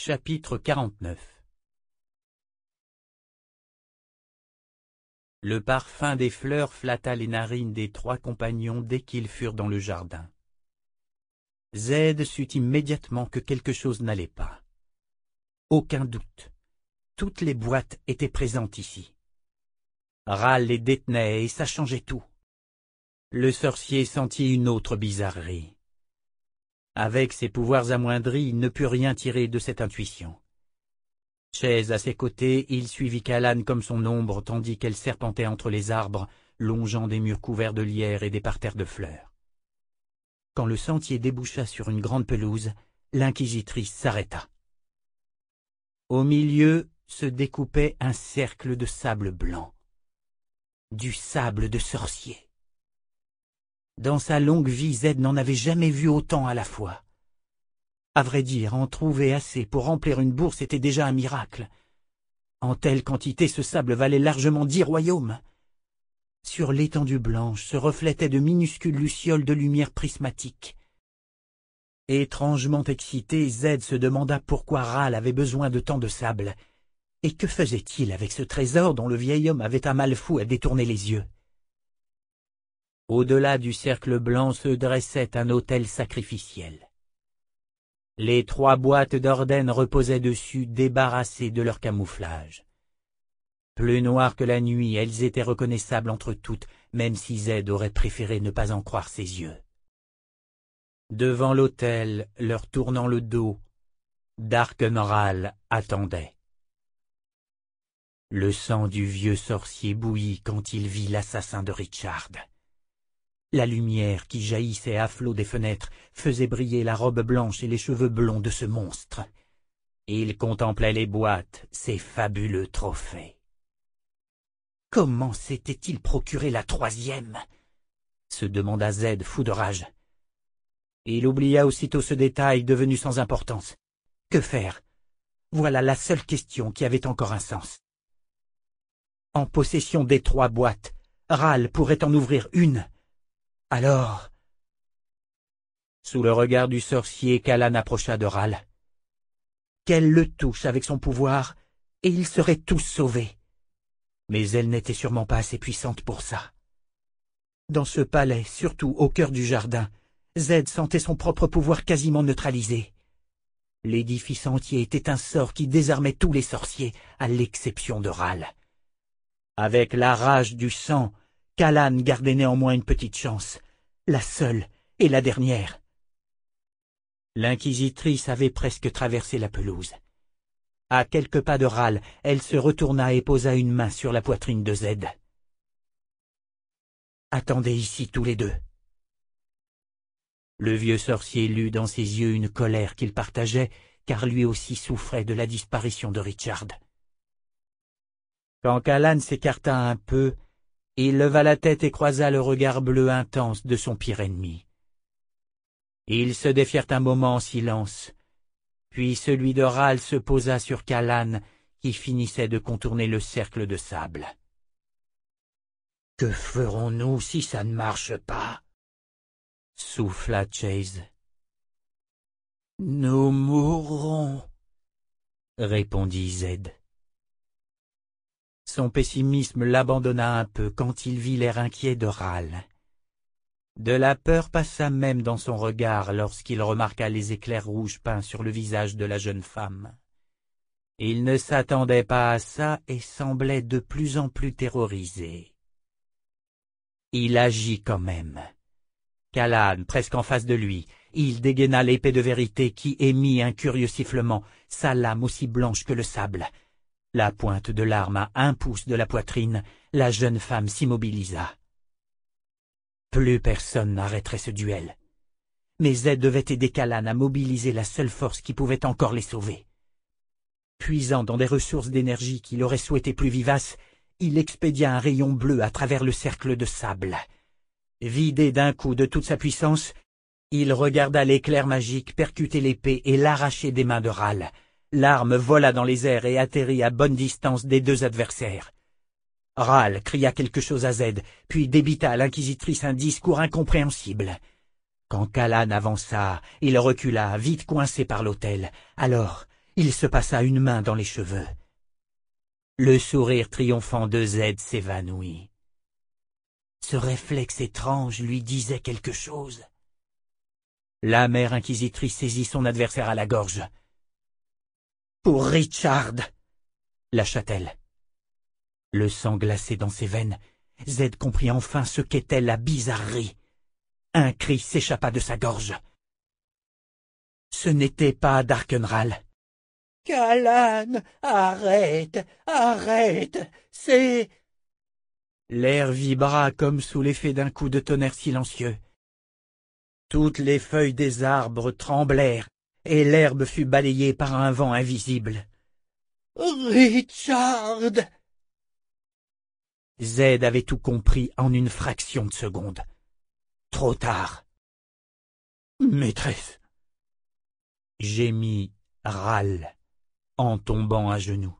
Chapitre 49. Le parfum des fleurs flatta les narines des trois compagnons dès qu'ils furent dans le jardin. Z sut immédiatement que quelque chose n'allait pas. Aucun doute, toutes les boîtes étaient présentes ici. Ral les détenait et ça changeait tout. Le sorcier sentit une autre bizarrerie. Avec ses pouvoirs amoindris, il ne put rien tirer de cette intuition. Chaise à ses côtés, il suivit Callan comme son ombre tandis qu'elle serpentait entre les arbres, longeant des murs couverts de lierre et des parterres de fleurs. Quand le sentier déboucha sur une grande pelouse, l'inquisitrice s'arrêta. Au milieu se découpait un cercle de sable blanc. Du sable de sorcier. Dans sa longue vie, Z n'en avait jamais vu autant à la fois. À vrai dire, en trouver assez pour remplir une bourse était déjà un miracle. En telle quantité, ce sable valait largement 10 royaumes. Sur l'étendue blanche se reflétaient de minuscules lucioles de lumière prismatique. Étrangement excité, Z se demanda pourquoi Ral avait besoin de tant de sable, et que faisait-il avec ce trésor dont le vieil homme avait un mal fou à détourner les yeux. Au-delà du cercle blanc se dressait un autel sacrificiel. Les 3 boîtes d'Orden reposaient dessus, débarrassées de leur camouflage. Plus noires que la nuit, elles étaient reconnaissables entre toutes, même si Z aurait préféré ne pas en croire ses yeux. Devant l'autel, leur tournant le dos, Darkenral attendait. Le sang du vieux sorcier bouillit quand il vit l'assassin de Richard. La lumière qui jaillissait à flots des fenêtres faisait briller la robe blanche et les cheveux blonds de ce monstre. Il contemplait les boîtes, ces fabuleux trophées. Comment s'était-il procuré la 3e? Se demanda Z, fou de rage. Il oublia aussitôt ce détail devenu sans importance. Que faire? Voilà la seule question qui avait encore un sens. En possession des 3 boîtes, Ral pourrait en ouvrir une. Alors... Sous le regard du sorcier, Callan approcha de Ral. Qu'elle le touche avec son pouvoir, et ils seraient tous sauvés. Mais elle n'était sûrement pas assez puissante pour ça. Dans ce palais, surtout au cœur du jardin, Z sentait son propre pouvoir quasiment neutralisé. L'édifice entier était un sort qui désarmait tous les sorciers, à l'exception de Ral. Avec la rage du sang, Callan gardait néanmoins une petite chance, la seule et la dernière. L'inquisitrice avait presque traversé la pelouse. À quelques pas de Ral, elle se retourna et posa une main sur la poitrine de Z. « Attendez ici tous les deux. » Le vieux sorcier lut dans ses yeux une colère qu'il partageait, car lui aussi souffrait de la disparition de Richard. Quand Callan s'écarta un peu, il leva la tête et croisa le regard bleu intense de son pire ennemi. Ils se défièrent un moment en silence, puis celui de Ral se posa sur Callan, qui finissait de contourner le cercle de sable. « Que ferons-nous si ça ne marche pas ?» souffla Chaise. « Nous mourrons, » répondit Z. Son pessimisme l'abandonna un peu quand il vit l'air inquiet de Ral. De la peur passa même dans son regard lorsqu'il remarqua les éclairs rouges peints sur le visage de la jeune femme. Il ne s'attendait pas à ça et semblait de plus en plus terrorisé. Il agit quand même. Callan, presque en face de lui, il dégaina l'épée de vérité qui émit un curieux sifflement, sa lame aussi blanche que le sable. La pointe de l'arme à 1 pouce de la poitrine, la jeune femme s'immobilisa. Plus personne n'arrêterait ce duel. Mais Z devait aider Callan à mobiliser la seule force qui pouvait encore les sauver. Puisant dans des ressources d'énergie qu'il aurait souhaité plus vivaces, il expédia un rayon bleu à travers le cercle de sable. Vidé d'un coup de toute sa puissance, il regarda l'éclair magique percuter l'épée et l'arracher des mains de Ral. L'arme vola dans les airs et atterrit à bonne distance des 2 adversaires. Ral cria quelque chose à Z, puis débita à l'inquisitrice un discours incompréhensible. Quand Callan avança, il recula, vite coincé par l'autel. Alors, il se passa une main dans les cheveux. Le sourire triomphant de Z s'évanouit. Ce réflexe étrange lui disait quelque chose. La mère inquisitrice saisit son adversaire à la gorge. « Pour Richard !» lâcha-t-elle. Le sang glacé dans ses veines, Z comprit enfin ce qu'était la bizarrerie. Un cri s'échappa de sa gorge. Ce n'était pas Darkenral. « Callan, arrête, arrête, c'est... » L'air vibra comme sous l'effet d'un coup de tonnerre silencieux. Toutes les feuilles des arbres tremblèrent, et l'herbe fut balayée par un vent invisible. « Richard !» Z avait tout compris en une fraction de seconde. Trop tard. « Maîtresse !» gémit Ral en tombant à genoux.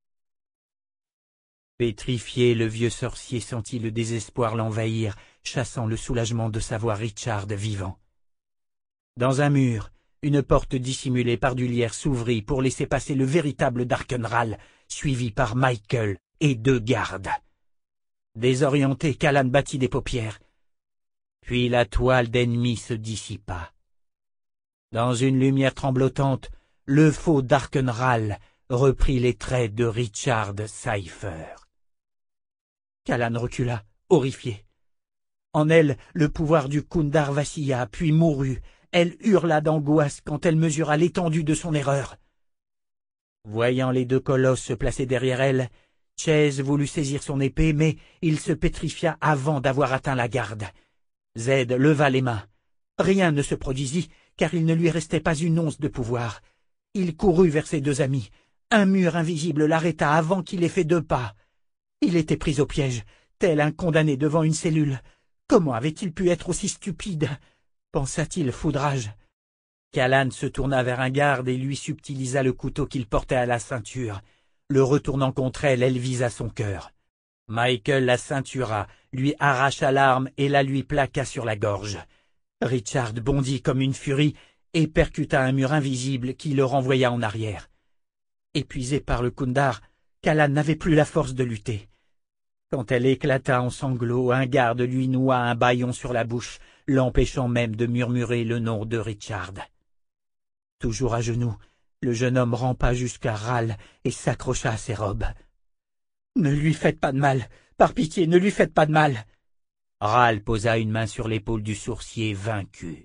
Pétrifié, le vieux sorcier sentit le désespoir l'envahir, chassant le soulagement de savoir Richard vivant. Dans un mur, une porte dissimulée par du lierre s'ouvrit pour laisser passer le véritable Darkenral, suivi par Michael et 2 gardes. Désorienté, Callan battit des paupières. Puis la toile d'ennemi se dissipa. Dans une lumière tremblotante, le faux Darkenral reprit les traits de Richard Cypher. Callan recula, horrifié. En elle, le pouvoir du Kundar vacilla, puis mourut. Elle hurla d'angoisse quand elle mesura l'étendue de son erreur. Voyant les 2 colosses se placer derrière elle, Chase voulut saisir son épée, mais il se pétrifia avant d'avoir atteint la garde. Z leva les mains. Rien ne se produisit, car il ne lui restait pas une once de pouvoir. Il courut vers ses 2 amis. Un mur invisible l'arrêta avant qu'il ait fait 2 pas. Il était pris au piège, tel un condamné devant une cellule. Comment avait-il pu être aussi stupide? Pensa-t-il foudrage. Callan se tourna vers un garde et lui subtilisa le couteau qu'il portait à la ceinture. Le retournant contre elle, elle visa son cœur. Michael la ceintura, lui arracha l'arme et la lui plaqua sur la gorge. Richard bondit comme une furie et percuta un mur invisible qui le renvoya en arrière. Épuisé par le Kundar, Callan n'avait plus la force de lutter. Quand elle éclata en sanglots, un garde lui noua un bâillon sur la bouche, l'empêchant même de murmurer le nom de Richard. Toujours à genoux, le jeune homme rampa jusqu'à Ral et s'accrocha à ses robes. « Ne lui faites pas de mal, par pitié, ne lui faites pas de mal !» Ral posa une main sur l'épaule du sourcier vaincu.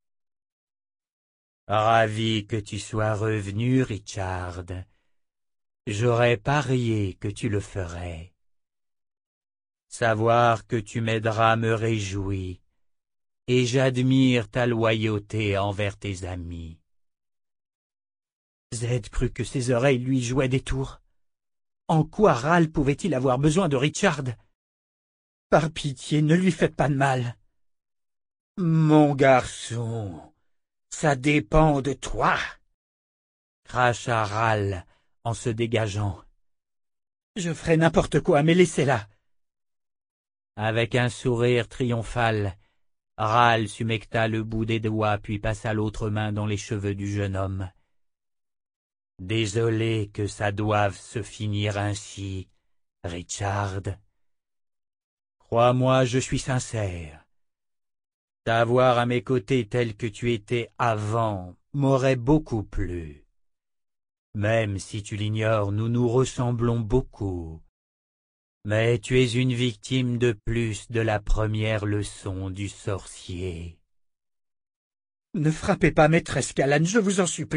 « Ravi que tu sois revenu, Richard. J'aurais parié que tu le ferais. Savoir que tu m'aideras me réjouit, et j'admire ta loyauté envers tes amis. » Z crut que ses oreilles lui jouaient des tours. En quoi Ral pouvait-il avoir besoin de Richard? « Par pitié, ne lui faites pas de mal. »« Mon garçon, ça dépend de toi, » cracha Ral en se dégageant. « Je ferai n'importe quoi, mais laissez-la. » Avec un sourire triomphal, Ral smecta le bout des doigts puis passa l'autre main dans les cheveux du jeune homme. « Désolé que ça doive se finir ainsi, Richard. Crois-moi, je suis sincère. T'avoir à mes côtés tel que tu étais avant m'aurait beaucoup plu. Même si tu l'ignores, nous nous ressemblons beaucoup. Mais tu es une victime de plus de la première leçon du sorcier. »« Ne frappez pas, maîtresse Callan, je vous en supplie. »«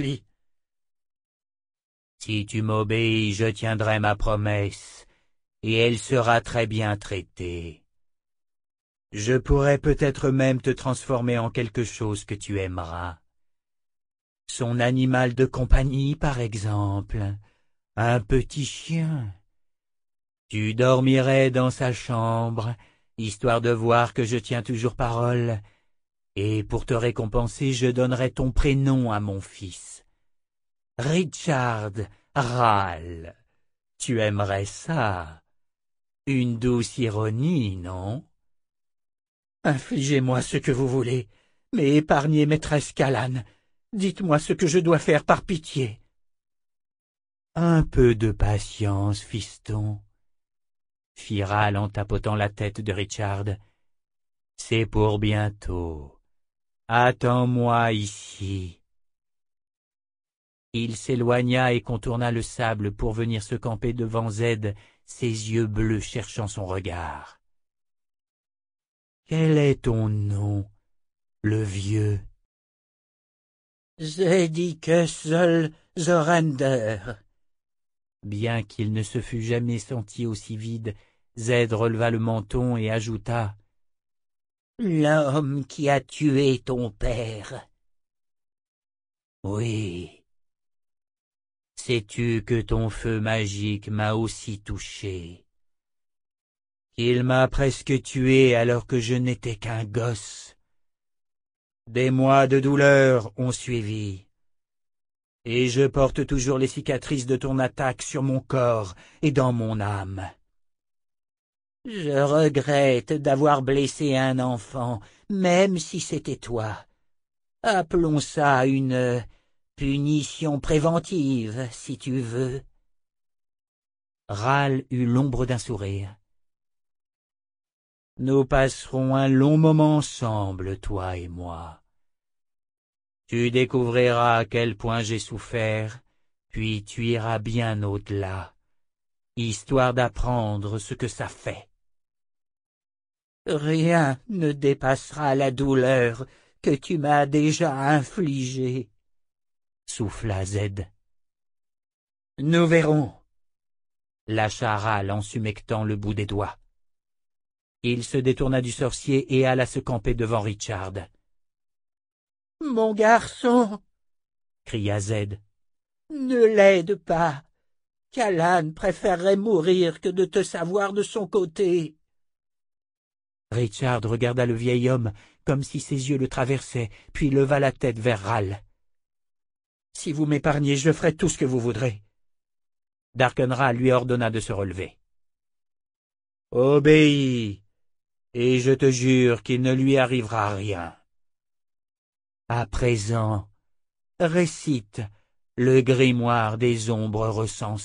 Si tu m'obéis, je tiendrai ma promesse, et elle sera très bien traitée. Je pourrais peut-être même te transformer en quelque chose que tu aimeras. Son animal de compagnie, par exemple, un petit chien. Tu dormirais dans sa chambre, histoire de voir que je tiens toujours parole, et pour te récompenser, je donnerai ton prénom à mon fils. Richard Ral. Tu aimerais ça? Une douce ironie, non? Infligez-moi ce que vous voulez, mais épargnez maîtresse Callan. Dites-moi ce que je dois faire par pitié. Un peu de patience, fiston, fit Ral en tapotant la tête de Richard. C'est pour bientôt. Attends-moi ici. Il s'éloigna et contourna le sable pour venir se camper devant Z, ses yeux bleus cherchant son regard. Quel est ton nom, le vieux? Zedicus Zorander. Bien qu'il ne se fût jamais senti aussi vide, Z releva le menton et ajouta « L'homme qui a tué ton père. » Oui. Sais-tu que ton feu magique m'a aussi touché? Qu'il m'a presque tué alors que je n'étais qu'un gosse. Des mois de douleur ont suivi. Et je porte toujours les cicatrices de ton attaque sur mon corps et dans mon âme. Je regrette d'avoir blessé un enfant, même si c'était toi. Appelons ça une punition préventive, si tu veux. Ral eut l'ombre d'un sourire. Nous passerons un long moment ensemble, toi et moi. Tu découvriras à quel point j'ai souffert, puis tu iras bien au-delà, histoire d'apprendre ce que ça fait. Rien ne dépassera la douleur que tu m'as déjà infligée, souffla Z. Nous verrons, lâcha Ral en s'humectant le bout des doigts. Il se détourna du sorcier et alla se camper devant Richard. « Mon garçon !» cria Z. « Ne l'aide pas. Callan préférerait mourir que de te savoir de son côté. » Richard regarda le vieil homme comme si ses yeux le traversaient, puis leva la tête vers Ral. « Si vous m'épargnez, je ferai tout ce que vous voudrez. » Darkenral lui ordonna de se relever. « Obéis, et je te jure qu'il ne lui arrivera rien. À présent, récite le grimoire des ombres recensées. »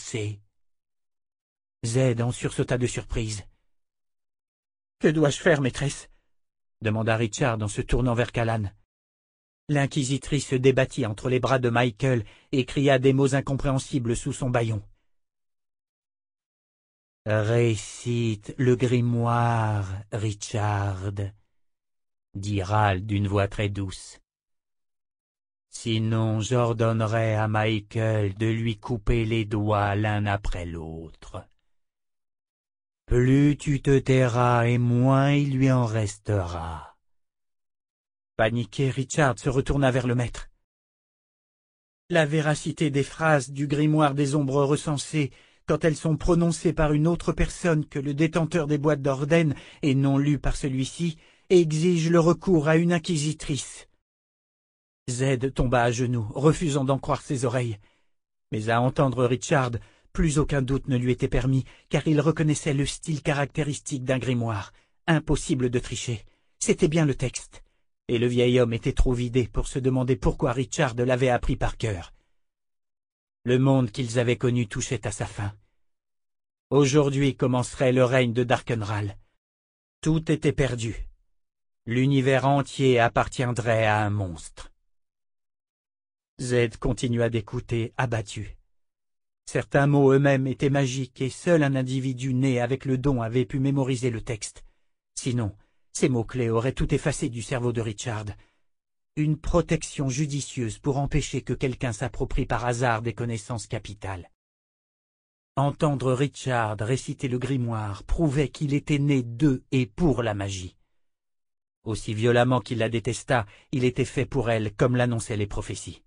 Z en sursauta de surprise. « Que dois-je faire, maîtresse ?» demanda Richard en se tournant vers Callan. L'inquisitrice se débattit entre les bras de Michael et cria des mots incompréhensibles sous son bâillon. « Récite le grimoire, Richard, » dit Ral d'une voix très douce. « Sinon j'ordonnerai à Michael de lui couper les doigts l'un après l'autre. Plus tu te tairas et moins il lui en restera. » Paniqué, Richard se retourna vers le maître. La véracité des phrases du grimoire des ombres recensées, quand elles sont prononcées par une autre personne que le détenteur des boîtes d'Orden et non lues par celui-ci, exige le recours à une inquisitrice. Z tomba à genoux, refusant d'en croire ses oreilles. Mais à entendre Richard, plus aucun doute ne lui était permis, car il reconnaissait le style caractéristique d'un grimoire. Impossible de tricher. C'était bien le texte. Et le vieil homme était trop vidé pour se demander pourquoi Richard l'avait appris par cœur. Le monde qu'ils avaient connu touchait à sa fin. Aujourd'hui commencerait le règne de Darkenral. Tout était perdu. L'univers entier appartiendrait à un monstre. Z continua d'écouter, abattu. Certains mots eux-mêmes étaient magiques et seul un individu né avec le don avait pu mémoriser le texte. Sinon, ces mots-clés auraient tout effacé du cerveau de Richard. Une protection judicieuse pour empêcher que quelqu'un s'approprie par hasard des connaissances capitales. Entendre Richard réciter le grimoire prouvait qu'il était né de et pour la magie. Aussi violemment qu'il la détesta, il était fait pour elle, comme l'annonçaient les prophéties.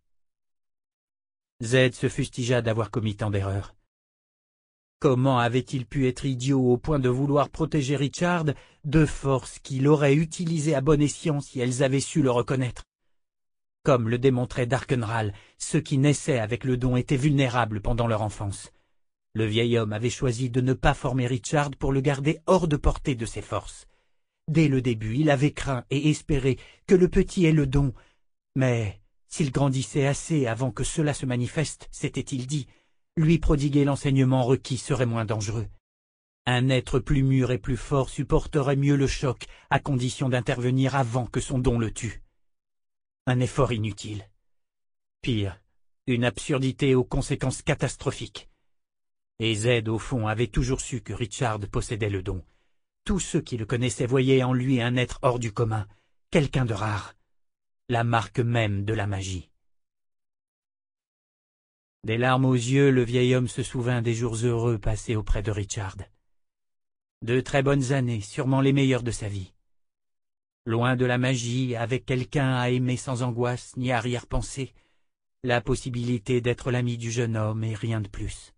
Z se fustigea d'avoir commis tant d'erreurs. Comment avait-il pu être idiot au point de vouloir protéger Richard de forces qu'il aurait utilisées à bon escient si elles avaient su le reconnaître? Comme le démontrait Darkenral, ceux qui naissaient avec le don étaient vulnérables pendant leur enfance. Le vieil homme avait choisi de ne pas former Richard pour le garder hors de portée de ses forces. Dès le début, il avait craint et espéré que le petit ait le don, mais s'il grandissait assez avant que cela se manifeste, s'était-il dit, lui prodiguer l'enseignement requis serait moins dangereux. Un être plus mûr et plus fort supporterait mieux le choc, à condition d'intervenir avant que son don le tue. Un effort inutile. Pire, une absurdité aux conséquences catastrophiques. Et Z, au fond, avait toujours su que Richard possédait le don. Tous ceux qui le connaissaient voyaient en lui un être hors du commun, quelqu'un de rare, la marque même de la magie. Des larmes aux yeux, le vieil homme se souvint des jours heureux passés auprès de Richard. De très bonnes années, sûrement les meilleures de sa vie. Loin de la magie, avec quelqu'un à aimer sans angoisse ni arrière-pensée, la possibilité d'être l'ami du jeune homme et rien de plus.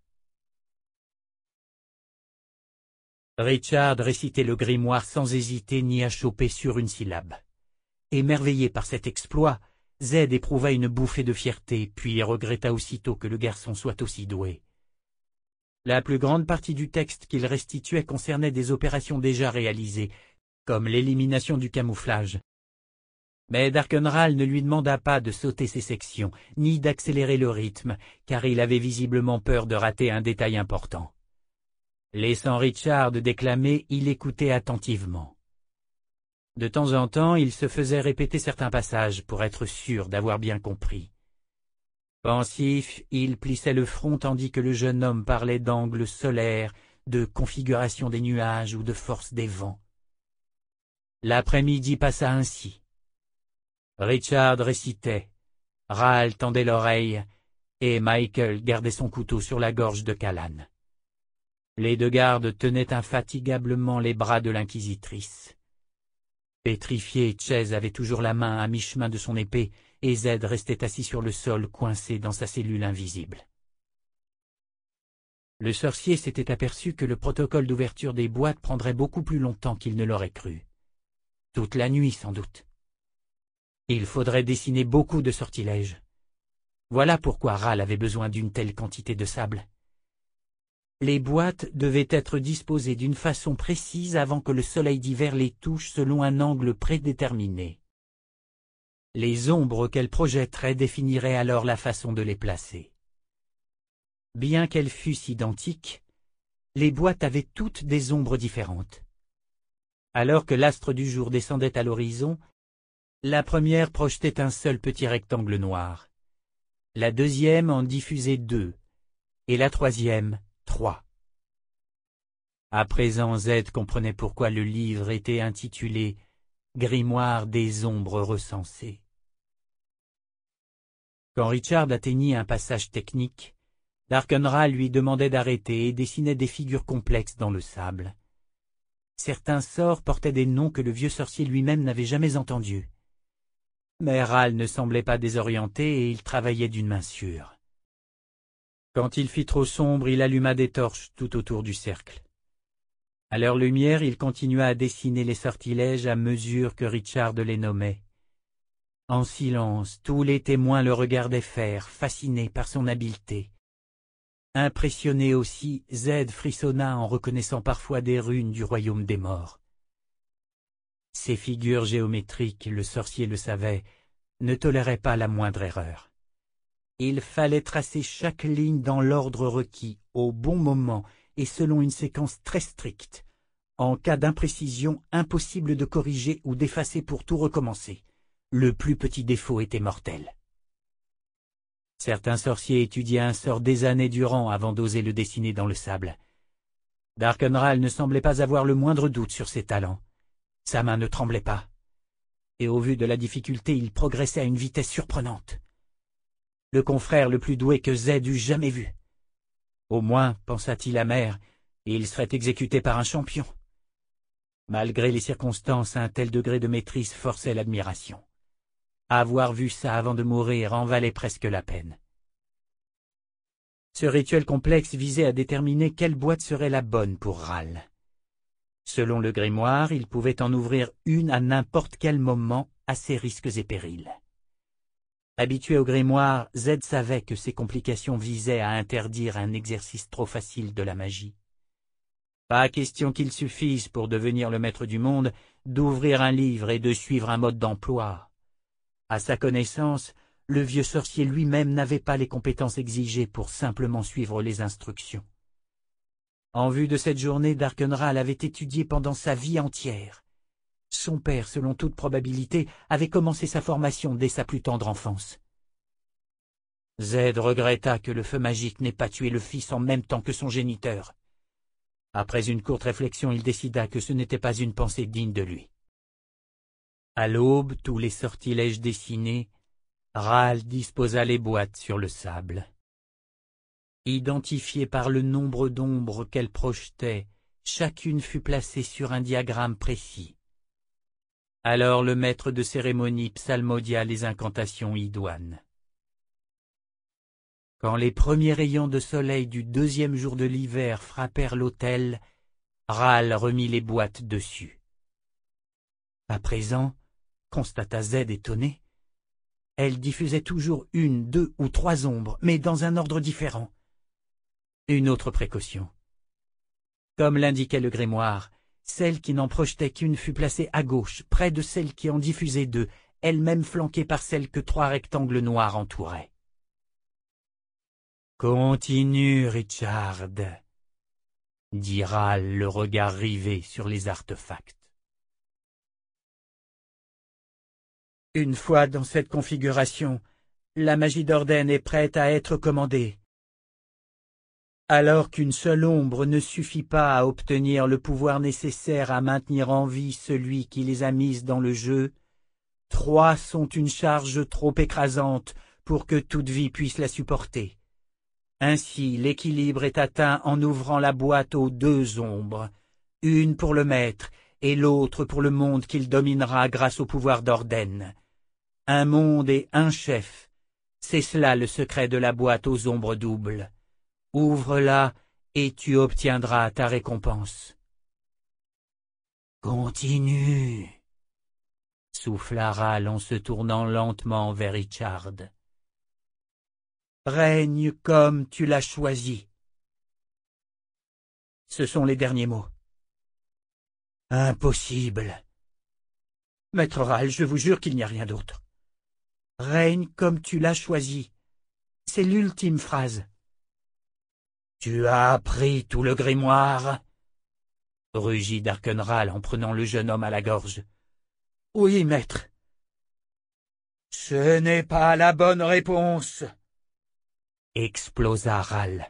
Richard récitait le grimoire sans hésiter ni achoper sur une syllabe. Émerveillé par cet exploit, Z éprouva une bouffée de fierté, puis regretta aussitôt que le garçon soit aussi doué. La plus grande partie du texte qu'il restituait concernait des opérations déjà réalisées, comme l'élimination du camouflage. Mais Darkenral ne lui demanda pas de sauter ses sections, ni d'accélérer le rythme, car il avait visiblement peur de rater un détail important. Laissant Richard déclamer, il écoutait attentivement. De temps en temps, il se faisait répéter certains passages pour être sûr d'avoir bien compris. Pensif, il plissait le front tandis que le jeune homme parlait d'angles solaires, de configuration des nuages ou de force des vents. L'après-midi passa ainsi. Richard récitait, Ral tendait l'oreille, et Michael gardait son couteau sur la gorge de Callan. Les deux gardes tenaient infatigablement les bras de l'inquisitrice. Pétrifié, Chase avait toujours la main à mi-chemin de son épée, et Z restait assis sur le sol, coincé dans sa cellule invisible. Le sorcier s'était aperçu que le protocole d'ouverture des boîtes prendrait beaucoup plus longtemps qu'il ne l'aurait cru. Toute la nuit, sans doute. Il faudrait dessiner beaucoup de sortilèges. Voilà pourquoi Ral avait besoin d'une telle quantité de sable. Les boîtes devaient être disposées d'une façon précise avant que le soleil d'hiver les touche selon un angle prédéterminé. Les ombres qu'elles projetteraient définiraient alors la façon de les placer. Bien qu'elles fussent identiques, les boîtes avaient toutes des ombres différentes. Alors que l'astre du jour descendait à l'horizon, la première projetait un seul petit rectangle noir. La deuxième en diffusait 2, et la troisième 3. À présent, Z comprenait pourquoi le livre était intitulé « Grimoire des ombres recensées ». Quand Richard atteignit un passage technique, Darkenral lui demandait d'arrêter et dessinait des figures complexes dans le sable. Certains sorts portaient des noms que le vieux sorcier lui-même n'avait jamais entendus. Mais Ral ne semblait pas désorienté et il travaillait d'une main sûre. Quand il fit trop sombre, il alluma des torches tout autour du cercle. À leur lumière, il continua à dessiner les sortilèges à mesure que Richard les nommait. En silence, tous les témoins le regardaient faire, fascinés par son habileté. Impressionné aussi, Z frissonna en reconnaissant parfois des runes du royaume des morts. Ces figures géométriques, le sorcier le savait, ne toléraient pas la moindre erreur. Il fallait tracer chaque ligne dans l'ordre requis, au bon moment et selon une séquence très stricte. En cas d'imprécision, impossible de corriger ou d'effacer pour tout recommencer. Le plus petit défaut était mortel. Certains sorciers étudiaient un sort des années durant avant d'oser le dessiner dans le sable. Darkenral ne semblait pas avoir le moindre doute sur ses talents. Sa main ne tremblait pas. Et au vu de la difficulté, il progressait à une vitesse surprenante. Le confrère le plus doué que Z eût jamais vu. Au moins, pensa-t-il amer, il serait exécuté par un champion. Malgré les circonstances, un tel degré de maîtrise forçait l'admiration. Avoir vu ça avant de mourir en valait presque la peine. Ce rituel complexe visait à déterminer quelle boîte serait la bonne pour Ral. Selon le grimoire, il pouvait en ouvrir une à n'importe quel moment, à ses risques et périls. Habitué au grimoire, Z savait que ces complications visaient à interdire un exercice trop facile de la magie. Pas question qu'il suffise, pour devenir le maître du monde, d'ouvrir un livre et de suivre un mode d'emploi. À sa connaissance, le vieux sorcier lui-même n'avait pas les compétences exigées pour simplement suivre les instructions. En vue de cette journée, Darkenral avait étudié pendant sa vie entière. Son père, selon toute probabilité, avait commencé sa formation dès sa plus tendre enfance. Zed regretta que le feu magique n'ait pas tué le fils en même temps que son géniteur. Après une courte réflexion, il décida que ce n'était pas une pensée digne de lui. À l'aube, tous les sortilèges dessinés, Ral disposa les boîtes sur le sable. Identifiées par le nombre d'ombres qu'elles projetaient, chacune fut placée sur un diagramme précis. Alors le maître de cérémonie psalmodia les incantations idoines. Quand les premiers rayons de soleil du deuxième jour de l'hiver frappèrent l'autel, Ral remit les boîtes dessus. À présent, constata Zed étonné, elle diffusait toujours 1, 2 ou 3 ombres, mais dans un ordre différent. Une autre précaution. Comme l'indiquait le grimoire, celle qui n'en projetait qu'une fut placée à gauche, près de celle qui en diffusait 2, elle-même flanquée par celle que 3 rectangles noirs entouraient. « Continue, Richard » dit Ral, le regard rivé sur les artefacts. Une fois dans cette configuration, la magie d'Orden est prête à être commandée. Alors qu'une seule ombre ne suffit pas à obtenir le pouvoir nécessaire à maintenir en vie celui qui les a mises dans le jeu, 3 sont une charge trop écrasante pour que toute vie puisse la supporter. Ainsi, l'équilibre est atteint en ouvrant la boîte aux 2 ombres, une pour le maître et l'autre pour le monde qu'il dominera grâce au pouvoir d'Orden. Un monde et un chef, c'est cela le secret de la boîte aux ombres doubles. Ouvre-la et tu obtiendras ta récompense. Continue, souffla Ral en se tournant lentement vers Richard. Règne comme tu l'as choisi. Ce sont les derniers mots. Impossible. Maître Ral, je vous jure qu'il n'y a rien d'autre. Règne comme tu l'as choisi. C'est l'ultime phrase. Tu as appris tout le grimoire? Rugit Darkenral en prenant le jeune homme à la gorge. Oui, maître. Ce n'est pas la bonne réponse, explosa Ral.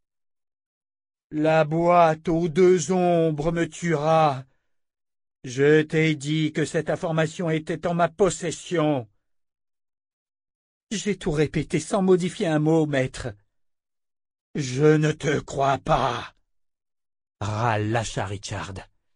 La boîte aux 2 ombres me tuera. Je t'ai dit que cette information était en ma possession. J'ai tout répété sans modifier un mot, maître. Je ne te crois pas. Ral lâcha Richard.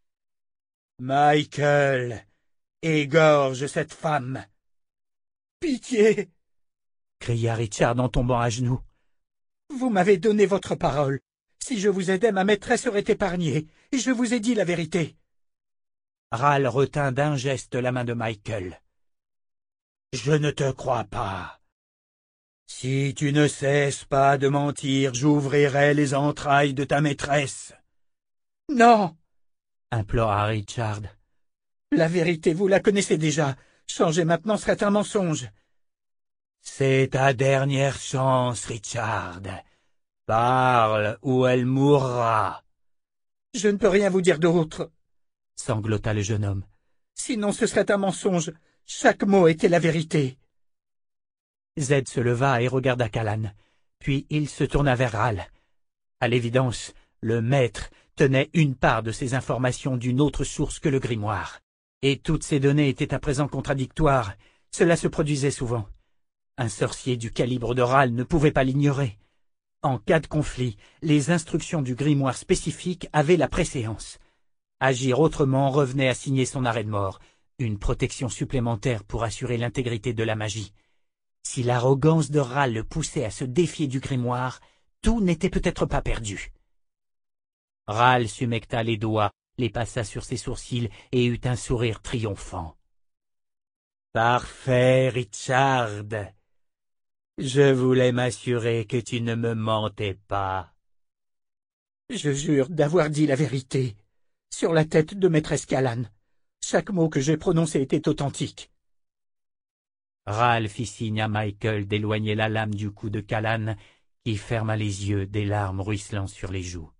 Michael, égorge cette femme. Pitié, cria Richard en tombant à genoux. Vous m'avez donné votre parole. Si je vous aidais, ma maîtresse serait épargnée, et je vous ai dit la vérité. Ral retint d'un geste la main de Michael. Je ne te crois pas. Si tu ne cesses pas de mentir, j'ouvrirai les entrailles de ta maîtresse. Non, implora Richard. La vérité, vous la connaissez déjà. Changer maintenant serait un mensonge. C'est ta dernière chance, Richard. Parle ou elle mourra. Je ne peux rien vous dire d'autre, sanglota le jeune homme. Sinon ce serait un mensonge. Chaque mot était la vérité. Zed se leva et regarda Callan, puis il se tourna vers Ral. À l'évidence, le maître tenait une part de ces informations d'une autre source que le grimoire. Et toutes ces données étaient à présent contradictoires. Cela se produisait souvent. Un sorcier du calibre de Ral ne pouvait pas l'ignorer. En cas de conflit, les instructions du grimoire spécifique avaient la préséance. Agir autrement revenait à signer son arrêt de mort, une protection supplémentaire pour assurer l'intégrité de la magie. Si l'arrogance de Ral le poussait à se défier du grimoire, tout n'était peut-être pas perdu. Ral s'humecta les doigts, les passa sur ses sourcils et eut un sourire triomphant. « Parfait, Richard. Je voulais m'assurer que tu ne me mentais pas. »« Je jure d'avoir dit la vérité, sur la tête de maîtresse Callan. Chaque mot que j'ai prononcé était authentique. » Ral fit signe à Michael d'éloigner la lame du cou de Callan, qui ferma les yeux, des larmes ruisselant sur les joues.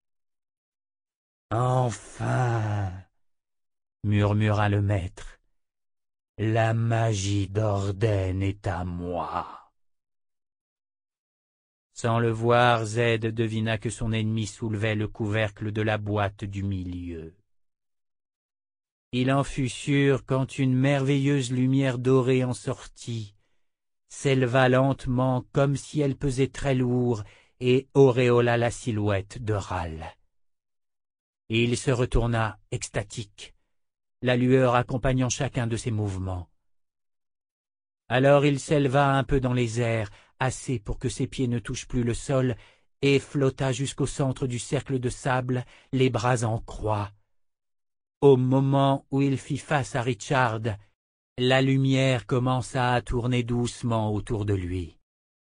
« Enfin !» murmura le maître. « La magie d'Orden est à moi. » Sans le voir, Zed devina que son ennemi soulevait le couvercle de la boîte du milieu. Il en fut sûr quand une merveilleuse lumière dorée en sortit, s'éleva lentement comme si elle pesait très lourd et auréola la silhouette de Ral. Il se retourna, extatique, la lueur accompagnant chacun de ses mouvements. Alors il s'éleva un peu dans les airs, assez pour que ses pieds ne touchent plus le sol, et flotta jusqu'au centre du cercle de sable, les bras en croix. Au moment où il fit face à Richard, la lumière commença à tourner doucement autour de lui.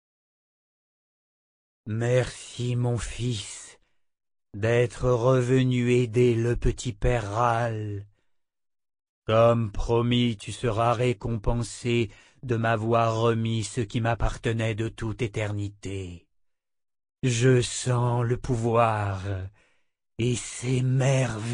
« Merci, mon fils, d'être revenu aider le petit père Ral. Comme promis, tu seras récompensé de m'avoir remis ce qui m'appartenait de toute éternité. Je sens le pouvoir, et c'est merveilleux. »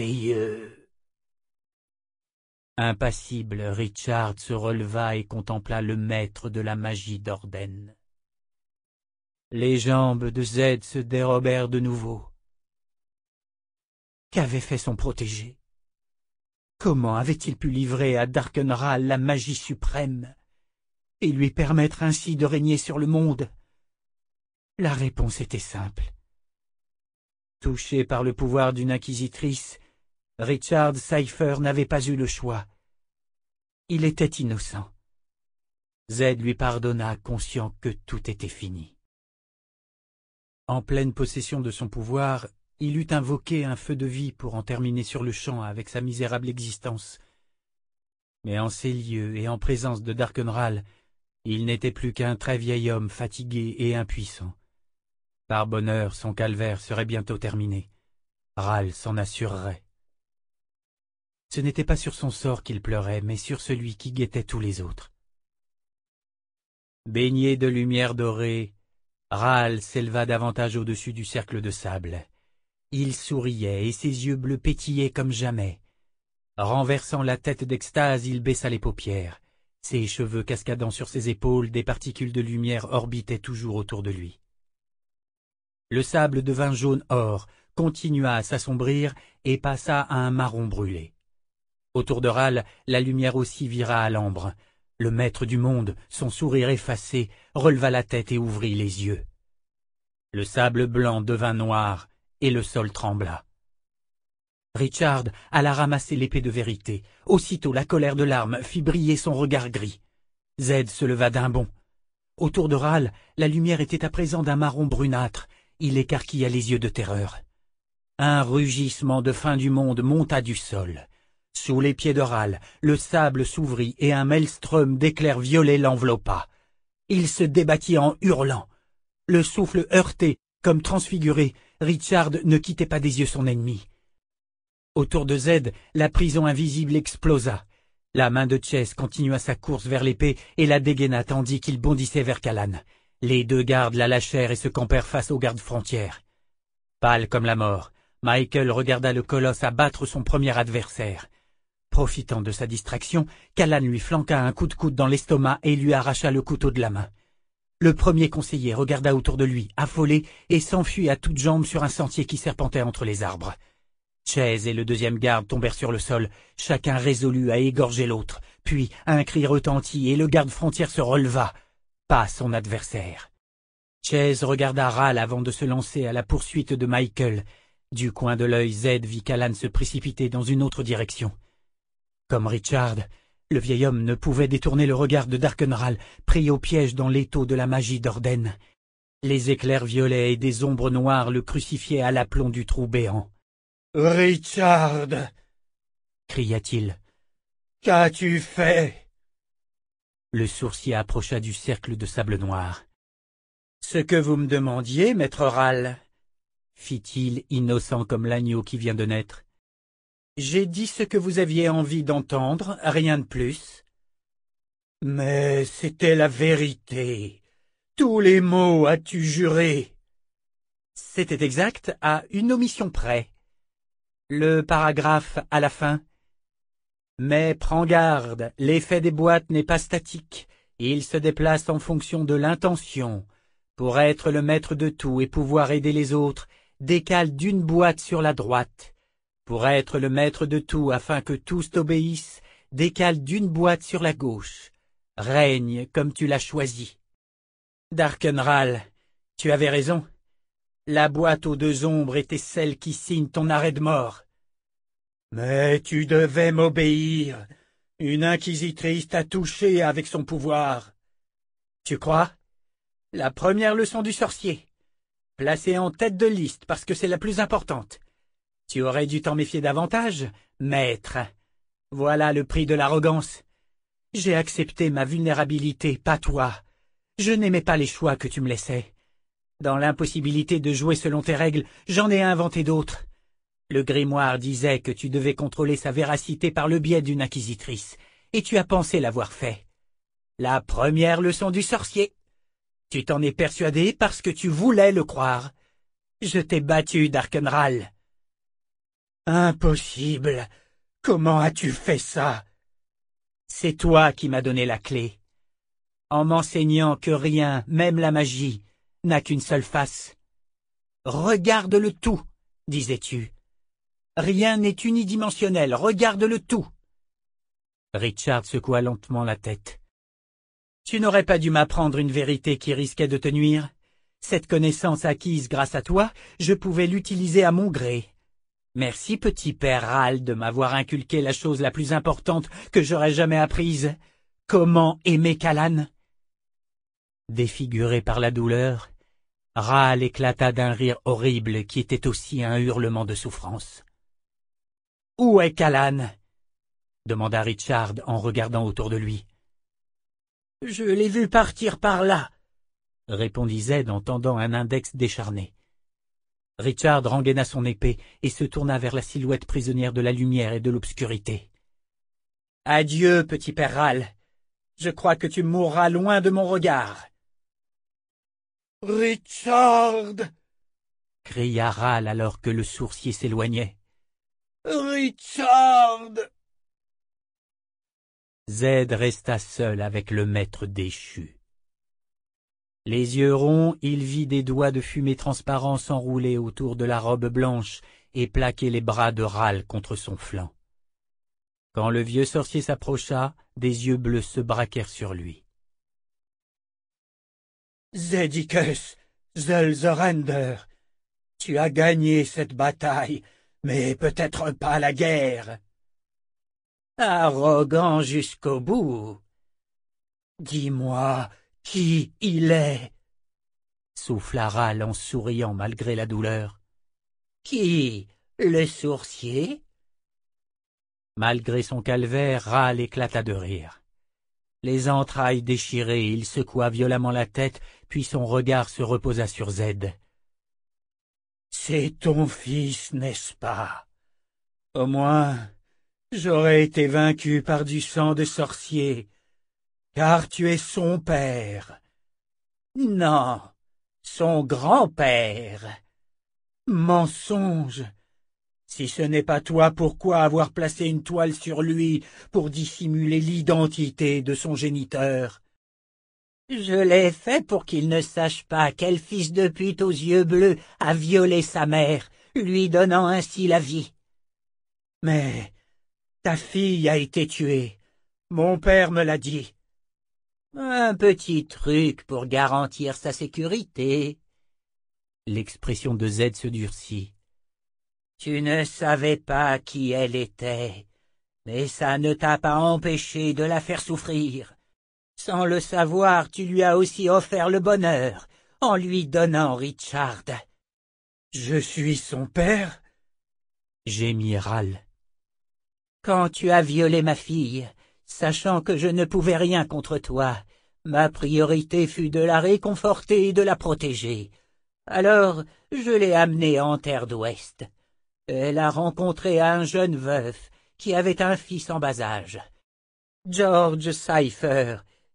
Impassible, Richard se releva et contempla le maître de la magie d'Orden. Les jambes de Zed se dérobèrent de nouveau. Qu'avait fait son protégé? Comment avait-il pu livrer à Darkenral la magie suprême et lui permettre ainsi de régner sur le monde? La réponse était simple. Touché par le pouvoir d'une inquisitrice, Richard Cypher n'avait pas eu le choix. Il était innocent. Zed lui pardonna, conscient que tout était fini. En pleine possession de son pouvoir, il eût invoqué un feu de vie pour en terminer sur le champ avec sa misérable existence. Mais en ces lieux et en présence de Darkenral, il n'était plus qu'un très vieil homme fatigué et impuissant. Par bonheur, son calvaire serait bientôt terminé. Ral s'en assurerait. Ce n'était pas sur son sort qu'il pleurait, mais sur celui qui guettait tous les autres. Baigné de lumière dorée, Ral s'éleva davantage au-dessus du cercle de sable. Il souriait et ses yeux bleus pétillaient comme jamais. Renversant la tête d'extase, il baissa les paupières. Ses cheveux cascadant sur ses épaules, des particules de lumière orbitaient toujours autour de lui. Le sable devint jaune or, continua à s'assombrir et passa à un marron brûlé. Autour de Ral, la lumière aussi vira à l'ambre. Le maître du monde, son sourire effacé, releva la tête et ouvrit les yeux. Le sable blanc devint noir, et le sol trembla. Richard alla ramasser l'épée de vérité. Aussitôt la colère de l'arme fit briller son regard gris. Zed se leva d'un bond. Autour de Ral, la lumière était à présent d'un marron brunâtre. Il écarquilla les yeux de terreur. Un rugissement de fin du monde monta du sol. Sous les pieds de Ral, le sable s'ouvrit et un maelstrom d'éclairs violets l'enveloppa. Il se débattit en hurlant. Le souffle heurté, comme transfiguré, Richard ne quittait pas des yeux son ennemi. Autour de Zed, la prison invisible explosa. La main de Chess continua sa course vers l'épée et la dégaina tandis qu'il bondissait vers Callan. Les deux gardes la lâchèrent et se campèrent face aux gardes frontières. Pâle comme la mort, Michael regarda le colosse abattre son premier adversaire. Profitant de sa distraction, Callan lui flanqua un coup de coude dans l'estomac et lui arracha le couteau de la main. Le premier conseiller regarda autour de lui, affolé, et s'enfuit à toutes jambes sur un sentier qui serpentait entre les arbres. Chase et le deuxième garde tombèrent sur le sol, chacun résolu à égorger l'autre. Puis un cri retentit et le garde frontière se releva, pas son adversaire. Chase regarda Ral avant de se lancer à la poursuite de Michael. Du coin de l'œil, Zed vit Callan se précipiter dans une autre direction. Comme Richard, le vieil homme ne pouvait détourner le regard de Darkenral, pris au piège dans l'étau de la magie d'Orden. Les éclairs violets et des ombres noires le crucifiaient à l'aplomb du trou béant. « Richard !» cria-t-il. « Qu'as-tu fait ?» Le sourcier approcha du cercle de sable noir. « Ce que vous me demandiez, maître Ral, » fit-il, innocent comme l'agneau qui vient de naître. « J'ai dit ce que vous aviez envie d'entendre, rien de plus. » Mais c'était la vérité. Tous les mots as-tu juré. C'était exact à une omission près. Le paragraphe à la fin. Mais prends garde, l'effet des boîtes n'est pas statique. Il se déplace en fonction de l'intention. Pour être le maître de tout et pouvoir aider les autres, décale d'une boîte sur la droite. Pour être le maître de tout afin que tous t'obéissent, décale d'une boîte sur la gauche. Règne comme tu l'as choisi. D'Arkenral, tu avais raison. La boîte aux deux ombres était celle qui signe ton arrêt de mort. Mais tu devais m'obéir. Une inquisitrice t'a touché avec son pouvoir. Tu crois? La première leçon du sorcier. Placée en tête de liste parce que c'est la plus importante. Tu aurais dû t'en méfier davantage, maître. Voilà le prix de l'arrogance. J'ai accepté ma vulnérabilité, pas toi. Je n'aimais pas les choix que tu me laissais. Dans l'impossibilité de jouer selon tes règles, j'en ai inventé d'autres. Le grimoire disait que tu devais contrôler sa véracité par le biais d'une inquisitrice, et tu as pensé l'avoir fait. La première leçon du sorcier. Tu t'en es persuadé parce que tu voulais le croire. Je t'ai battu, D'Arkenral. Impossible. Comment as-tu fait ça? C'est toi qui m'as donné la clé. En m'enseignant que rien, même la magie, n'a qu'une seule face. Regarde le tout, disais-tu. Rien n'est unidimensionnel, regarde le tout. Richard secoua lentement la tête. Tu n'aurais pas dû m'apprendre une vérité qui risquait de te nuire. Cette connaissance acquise grâce à toi, je pouvais l'utiliser à mon gré. Merci, petit père Ral, de m'avoir inculqué la chose la plus importante que j'aurais jamais apprise. Comment aimer Callan? Défiguré par la douleur, Ral éclata d'un rire horrible qui était aussi un hurlement de souffrance. « Où est Callan ?» demanda Richard en regardant autour de lui. « Je l'ai vu partir par là, » répondit Zed en tendant un index décharné. Richard rengaina son épée et se tourna vers la silhouette prisonnière de la lumière et de l'obscurité. « Adieu, petit père Ral. Je crois que tu mourras loin de mon regard. »« Richard !» cria Ral alors que le sourcier s'éloignait. « Richard !» Zed resta seul avec le maître déchu. Les yeux ronds, il vit des doigts de fumée transparents s'enrouler autour de la robe blanche et plaquer les bras de Ral contre son flanc. Quand le vieux sorcier s'approcha, des yeux bleus se braquèrent sur lui. « Zedicus, Zelzerender, tu as gagné cette bataille, mais peut-être pas la guerre. » Arrogant jusqu'au bout. Dis-moi qui il est, souffla Ral en souriant malgré la douleur. Qui, le sourcier? Malgré son calvaire, Ral éclata de rire. Les entrailles déchirées, il secoua violemment la tête, puis son regard se reposa sur Zed. C'est ton fils, n'est-ce pas? Au moins, j'aurais été vaincu par du sang de sorcier, car tu es son père. Non, son grand-père. Mensonge. Si ce n'est pas toi, pourquoi avoir placé une toile sur lui pour dissimuler l'identité de son géniteur? Je l'ai fait pour qu'il ne sache pas quel fils de pute aux yeux bleus a violé sa mère, lui donnant ainsi la vie. Mais ta fille a été tuée. Mon père me l'a dit. Un petit truc pour garantir sa sécurité. L'expression de Zed se durcit. Tu ne savais pas qui elle était, mais ça ne t'a pas empêché de la faire souffrir. Sans le savoir, tu lui as aussi offert le bonheur, en lui donnant Richard. Je suis son père? Gémit Ral. Quand tu as violé ma fille, sachant que je ne pouvais rien contre toi, ma priorité fut de la réconforter et de la protéger. Alors, je l'ai amenée en terre d'Ouest. Elle a rencontré un jeune veuf qui avait un fils en bas âge. George Cypher,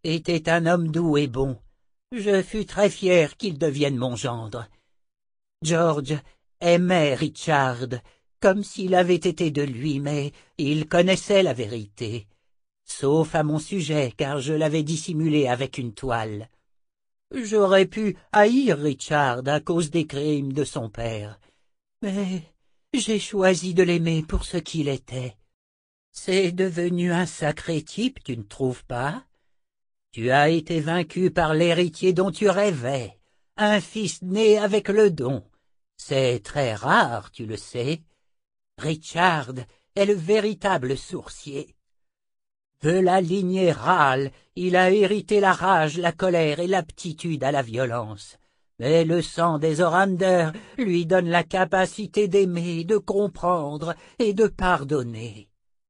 était un homme doux et bon. Je fus très fier qu'il devienne mon gendre. George aimait Richard, comme s'il avait été de lui, mais il connaissait la vérité, sauf à mon sujet, car je l'avais dissimulé avec une toile. J'aurais pu haïr Richard à cause des crimes de son père, mais j'ai choisi de l'aimer pour ce qu'il était. C'est devenu un sacré type, tu ne trouves pas? Tu as été vaincu par l'héritier dont tu rêvais, un fils né avec le don. C'est très rare, tu le sais. Richard est le véritable sourcier. De la lignée Râle, il a hérité la rage, la colère et l'aptitude à la violence. Mais le sang des Orander lui donne la capacité d'aimer, de comprendre et de pardonner.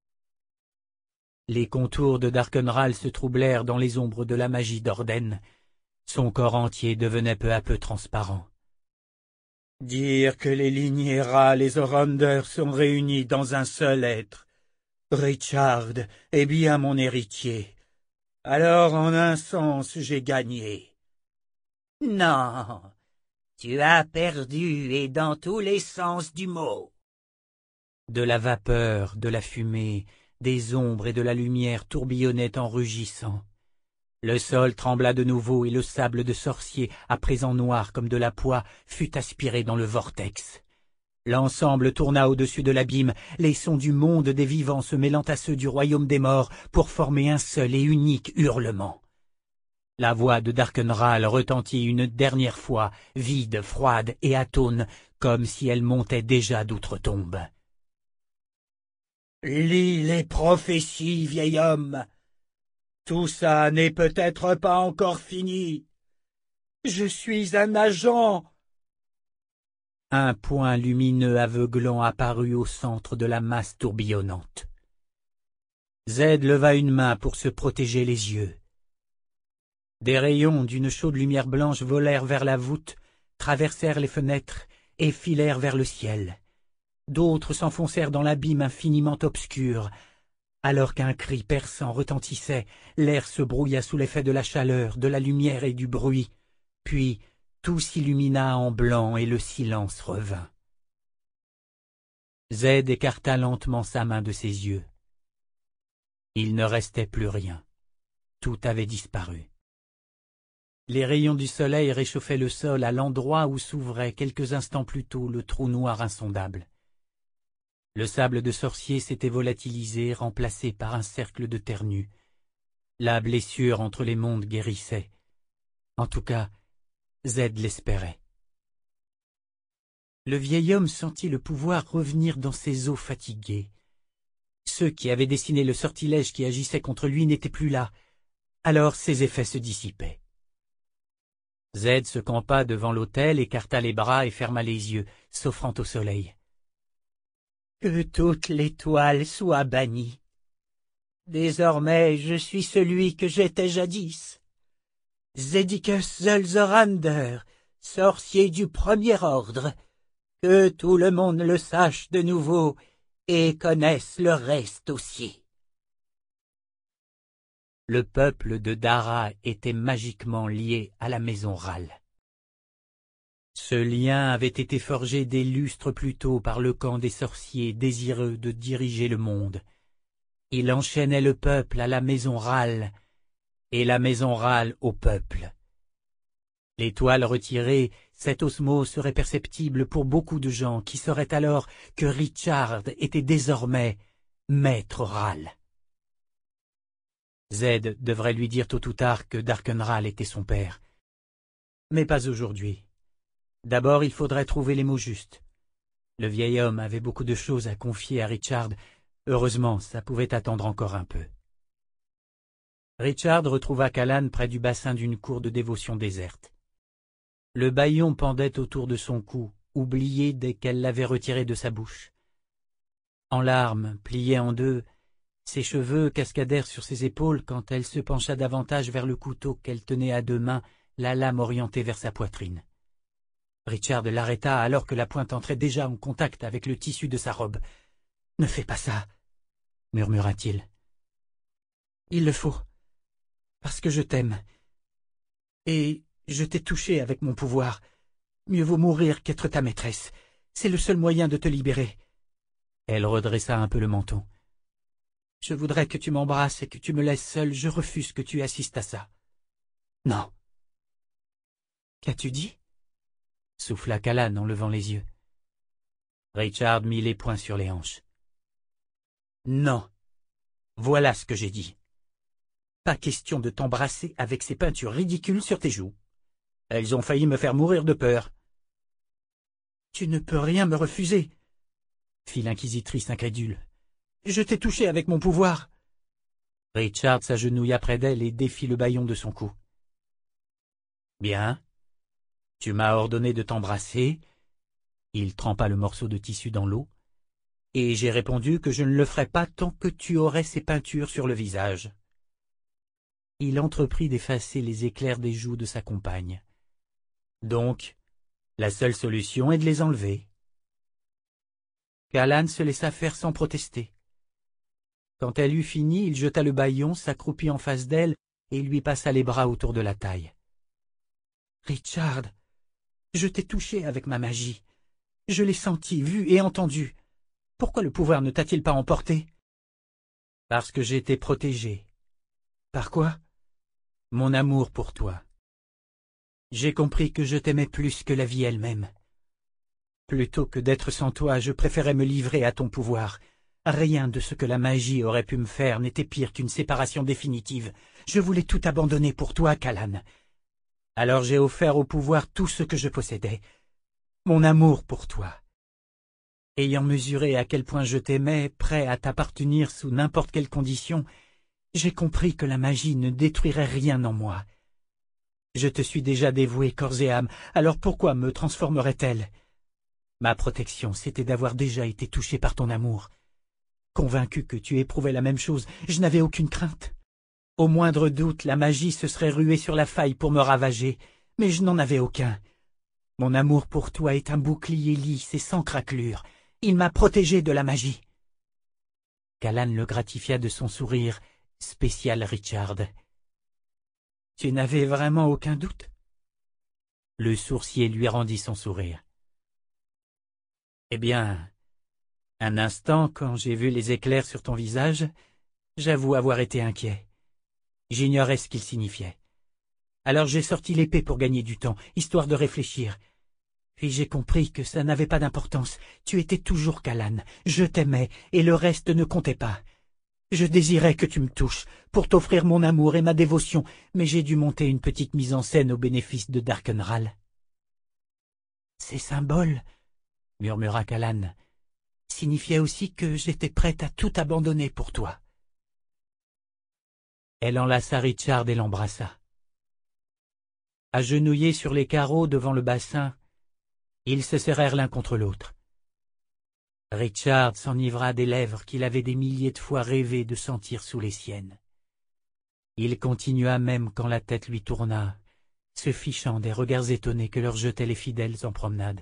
Les contours de Darkenral se troublèrent dans les ombres de la magie d'Orden. Son corps entier devenait peu à peu transparent. Dire que les lignées Râle et Orander sont réunies dans un seul être. Richard est bien mon héritier. Alors, en un sens, j'ai gagné. Non, tu as perdu, et dans tous les sens du mot. De la vapeur, de la fumée, des ombres et de la lumière tourbillonnaient en rugissant. Le sol trembla de nouveau et le sable de sorcier, à présent noir comme de la poix, fut aspiré dans le vortex. L'ensemble tourna au-dessus de l'abîme, les sons du monde des vivants se mêlant à ceux du royaume des morts pour former un seul et unique hurlement. La voix de Darkenral retentit une dernière fois, vide, froide et atone, comme si elle montait déjà d'outre-tombe. « Lis les prophéties, vieil homme. Tout ça n'est peut-être pas encore fini. Je suis un agent. » Un point lumineux aveuglant apparut au centre de la masse tourbillonnante. Zed leva une main pour se protéger les yeux. Des rayons d'une chaude lumière blanche volèrent vers la voûte, traversèrent les fenêtres et filèrent vers le ciel. D'autres s'enfoncèrent dans l'abîme infiniment obscur. Alors qu'un cri perçant retentissait, l'air se brouilla sous l'effet de la chaleur, de la lumière et du bruit. Puis tout s'illumina en blanc et le silence revint. Zed écarta lentement sa main de ses yeux. Il ne restait plus rien. Tout avait disparu. Les rayons du soleil réchauffaient le sol à l'endroit où s'ouvrait quelques instants plus tôt le trou noir insondable. Le sable de sorcier s'était volatilisé, remplacé par un cercle de terre nue. La blessure entre les mondes guérissait. En tout cas, Zed l'espérait. Le vieil homme sentit le pouvoir revenir dans ses os fatigués. Ceux qui avaient dessiné le sortilège qui agissait contre lui n'étaient plus là, alors ses effets se dissipaient. Zed se campa devant l'autel, écarta les bras et ferma les yeux, s'offrant au soleil. Que toute l'étoile soit bannie. Désormais je suis celui que j'étais jadis. Zedicus Zelzorander, sorcier du premier ordre, que tout le monde le sache de nouveau et connaisse le reste aussi. Le peuple de Dara était magiquement lié à la maison Râle. Ce lien avait été forgé des lustres plus tôt par le camp des sorciers désireux de diriger le monde. Il enchaînait le peuple à la maison Râle et la maison Râle au peuple. L'étoile retirée, cette osmose serait perceptible pour beaucoup de gens qui sauraient alors que Richard était désormais maître Râle. Zed devrait lui dire tôt ou tard que Darkenral était son père. Mais pas aujourd'hui. D'abord, il faudrait trouver les mots justes. Le vieil homme avait beaucoup de choses à confier à Richard. Heureusement, ça pouvait attendre encore un peu. Richard retrouva Callan près du bassin d'une cour de dévotion déserte. Le bâillon pendait autour de son cou, oublié dès qu'elle l'avait retiré de sa bouche. En larmes, plié en deux, ses cheveux cascadèrent sur ses épaules quand elle se pencha davantage vers le couteau qu'elle tenait à deux mains, la lame orientée vers sa poitrine. Richard l'arrêta alors que la pointe entrait déjà en contact avec le tissu de sa robe. « Ne fais pas ça, » murmura-t-il. « Il le faut. Parce que je t'aime. Et je t'ai touché avec mon pouvoir. Mieux vaut mourir qu'être ta maîtresse. C'est le seul moyen de te libérer. » Elle redressa un peu le menton. « Je voudrais que tu m'embrasses et que tu me laisses seule. Je refuse que tu assistes à ça. »« Non. »« Qu'as-tu dit ?» souffla Callan en levant les yeux. Richard mit les poings sur les hanches. « Non. Voilà ce que j'ai dit. Pas question de t'embrasser avec ces peintures ridicules sur tes joues. Elles ont failli me faire mourir de peur. »« Tu ne peux rien me refuser, » fit l'inquisitrice incrédule. « Je t'ai touché avec mon pouvoir. » Richard s'agenouilla près d'elle et défit le bâillon de son cou. « Bien. Tu m'as ordonné de t'embrasser. » Il trempa le morceau de tissu dans l'eau. « Et j'ai répondu que je ne le ferais pas tant que tu aurais ces peintures sur le visage. » Il entreprit d'effacer les éclairs des joues de sa compagne. « Donc, la seule solution est de les enlever. » Callan se laissa faire sans protester. Quand elle eut fini, il jeta le bâillon, s'accroupit en face d'elle et lui passa les bras autour de la taille. « Richard, je t'ai touché avec ma magie. Je l'ai senti, vu et entendu. Pourquoi le pouvoir ne t'a-t-il pas emporté? » « Parce que j'étais protégé. »« Par quoi? » ?»« Mon amour pour toi. J'ai compris que je t'aimais plus que la vie elle-même. Plutôt que d'être sans toi, je préférais me livrer à ton pouvoir. Rien de ce que la magie aurait pu me faire n'était pire qu'une séparation définitive. Je voulais tout abandonner pour toi, Callan. Alors j'ai offert au pouvoir tout ce que je possédais. Mon amour pour toi. Ayant mesuré à quel point je t'aimais, prêt à t'appartenir sous n'importe quelle condition, j'ai compris que la magie ne détruirait rien en moi. Je te suis déjà dévoué corps et âme, alors pourquoi me transformerait-elle? Ma protection, c'était d'avoir déjà été touché par ton amour. Convaincu que tu éprouvais la même chose, je n'avais aucune crainte. Au moindre doute, la magie se serait ruée sur la faille pour me ravager, mais je n'en avais aucun. Mon amour pour toi est un bouclier lisse et sans craquelure. Il m'a protégé de la magie. Callan le gratifia de son sourire, spécial Richard. Tu n'avais vraiment aucun doute? Le sourcier lui rendit son sourire. Eh bien, un instant, quand j'ai vu les éclairs sur ton visage, j'avoue avoir été inquiet. J'ignorais ce qu'ils signifiaient. Alors j'ai sorti l'épée pour gagner du temps, histoire de réfléchir. Puis j'ai compris que ça n'avait pas d'importance. Tu étais toujours Callan, je t'aimais, et le reste ne comptait pas. Je désirais que tu me touches, pour t'offrir mon amour et ma dévotion, mais j'ai dû monter une petite mise en scène au bénéfice de Darkenral. Ces symboles, murmura Callan, signifiaient aussi que j'étais prête à tout abandonner pour toi. Elle enlaça Richard et l'embrassa. Agenouillés sur les carreaux devant le bassin, ils se serrèrent l'un contre l'autre. Richard s'enivra des lèvres qu'il avait des milliers de fois rêvé de sentir sous les siennes. Il continua même quand la tête lui tourna, se fichant des regards étonnés que leur jetaient les fidèles en promenade.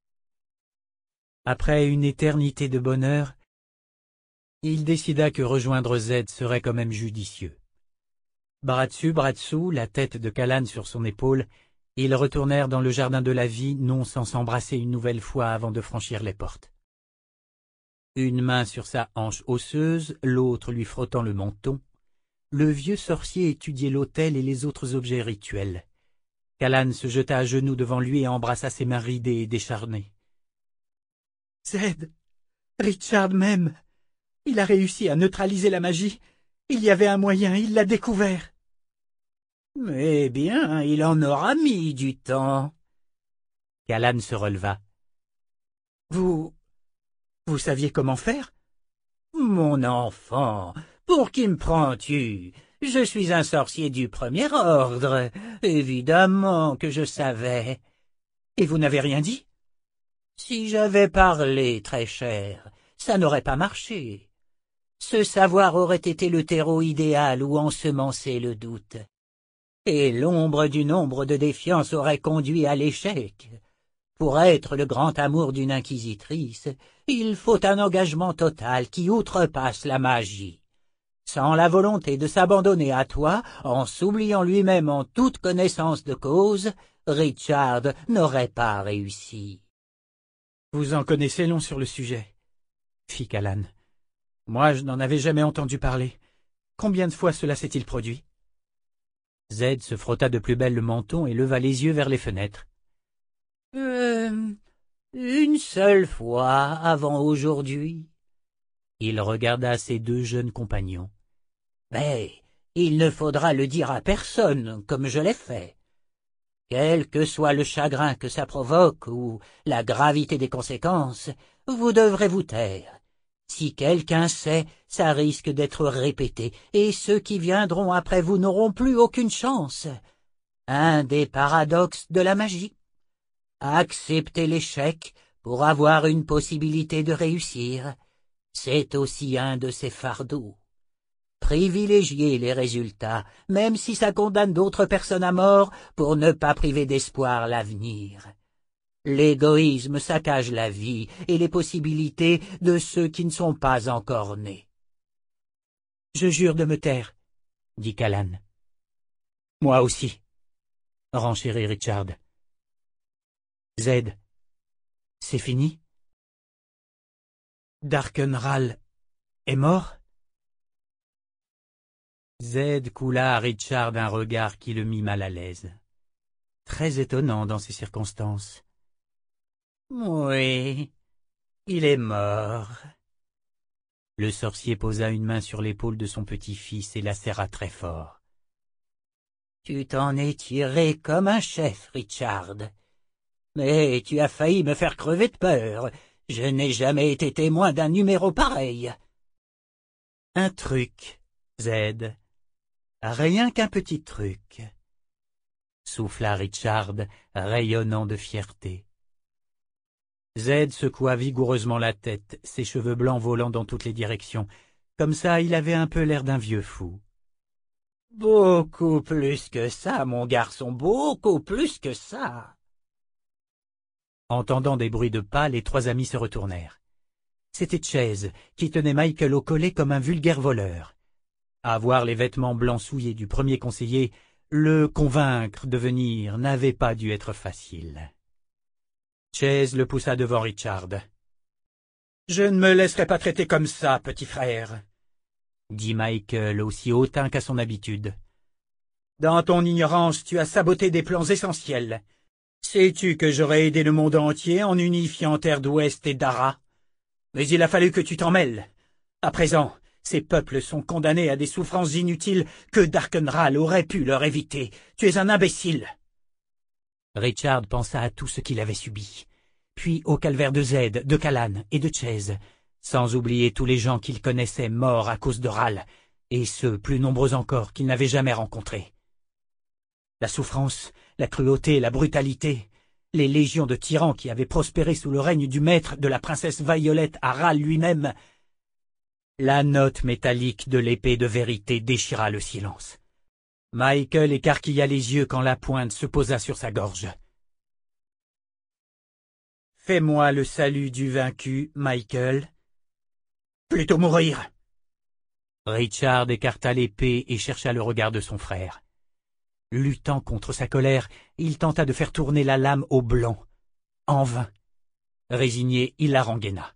Après une éternité de bonheur, il décida que rejoindre Z serait quand même judicieux. Bras dessus, bras dessous, la tête de Callan sur son épaule, ils retournèrent dans le jardin de la vie, non sans s'embrasser une nouvelle fois avant de franchir les portes. Une main sur sa hanche osseuse, l'autre lui frottant le menton, le vieux sorcier étudiait l'autel et les autres objets rituels. Callan se jeta à genoux devant lui et embrassa ses mains ridées et décharnées. « Zed, Richard m'aime. Il a réussi à neutraliser la magie. Il y avait un moyen, il l'a découvert. » « Eh bien, il en aura mis du temps. » Callan se releva. « Vous saviez comment faire? »« Mon enfant, pour qui me prends-tu? Je suis un sorcier du premier ordre. Évidemment que je savais. »« Et vous n'avez rien dit? »« Si j'avais parlé, très cher, ça n'aurait pas marché. Ce savoir aurait été le terreau idéal où ensemencer le doute. Et l'ombre d'une ombre de défiance aurait conduit à l'échec. Pour être le grand amour d'une inquisitrice, il faut un engagement total qui outrepasse la magie. Sans la volonté de s'abandonner à toi, en s'oubliant lui-même en toute connaissance de cause, Richard n'aurait pas réussi. « Vous en connaissez long sur le sujet, » fit Callan. « Moi, je n'en avais jamais entendu parler. Combien de fois cela s'est-il produit ?» Z se frotta de plus belle le menton et leva les yeux vers les fenêtres. Une seule fois avant aujourd'hui. » Il regarda ses deux jeunes compagnons. « Mais il ne faudra le dire à personne, comme je l'ai fait. Quel que soit le chagrin que ça provoque ou la gravité des conséquences, vous devrez vous taire. Si quelqu'un sait, ça risque d'être répété, et ceux qui viendront après vous n'auront plus aucune chance. Un des paradoxes de la magie. Accepter l'échec pour avoir une possibilité de réussir, c'est aussi un de ces fardeaux. Privilégier les résultats, même si ça condamne d'autres personnes à mort, pour ne pas priver d'espoir l'avenir. L'égoïsme saccage la vie et les possibilités de ceux qui ne sont pas encore nés. « Je jure de me taire, » dit Callan. « Moi aussi, » renchérit Richard. « Z, c'est fini? Darkenral est mort ?» Z coula à Richard un regard qui le mit mal à l'aise. Très étonnant dans ces circonstances. « Oui, il est mort. » Le sorcier posa une main sur l'épaule de son petit-fils et la serra très fort. « Tu t'en es tiré comme un chef, Richard. Mais tu as failli me faire crever de peur. Je n'ai jamais été témoin d'un numéro pareil. » « Un truc, Z. Rien qu'un petit truc, » souffla Richard, rayonnant de fierté. Z secoua vigoureusement la tête, ses cheveux blancs volant dans toutes les directions. Comme ça, il avait un peu l'air d'un vieux fou. « Beaucoup plus que ça, mon garçon, beaucoup plus que ça. » Entendant des bruits de pas, les trois amis se retournèrent. C'était Chase, qui tenait Michael au collet comme un vulgaire voleur. À voir les vêtements blancs souillés du premier conseiller, le convaincre de venir n'avait pas dû être facile. Chase le poussa devant Richard. « Je ne me laisserai pas traiter comme ça, petit frère, » dit Michael aussi hautain qu'à son habitude. « Dans ton ignorance, tu as saboté des plans essentiels. Sais-tu que j'aurais aidé le monde entier en unifiant Terre d'Ouest et Dara? Mais il a fallu que tu t'en mêles. À présent, ces peuples sont condamnés à des souffrances inutiles que Darkenral aurait pu leur éviter. Tu es un imbécile. » Richard pensa à tout ce qu'il avait subi, puis au calvaire de Z, de Callan et de Chase, sans oublier tous les gens qu'il connaissait morts à cause de Ral, et ceux plus nombreux encore qu'il n'avait jamais rencontrés. La souffrance, la cruauté, la brutalité, les légions de tyrans qui avaient prospéré sous le règne du maître de la princesse Violette à Ral lui-même. La note métallique de l'épée de vérité déchira le silence. Michael écarquilla les yeux quand la pointe se posa sur sa gorge. « Fais-moi le salut du vaincu, Michael. »« Plutôt mourir !» Richard écarta l'épée et chercha le regard de son frère. Luttant contre sa colère, il tenta de faire tourner la lame au blanc. En vain. Résigné, il la rengaina.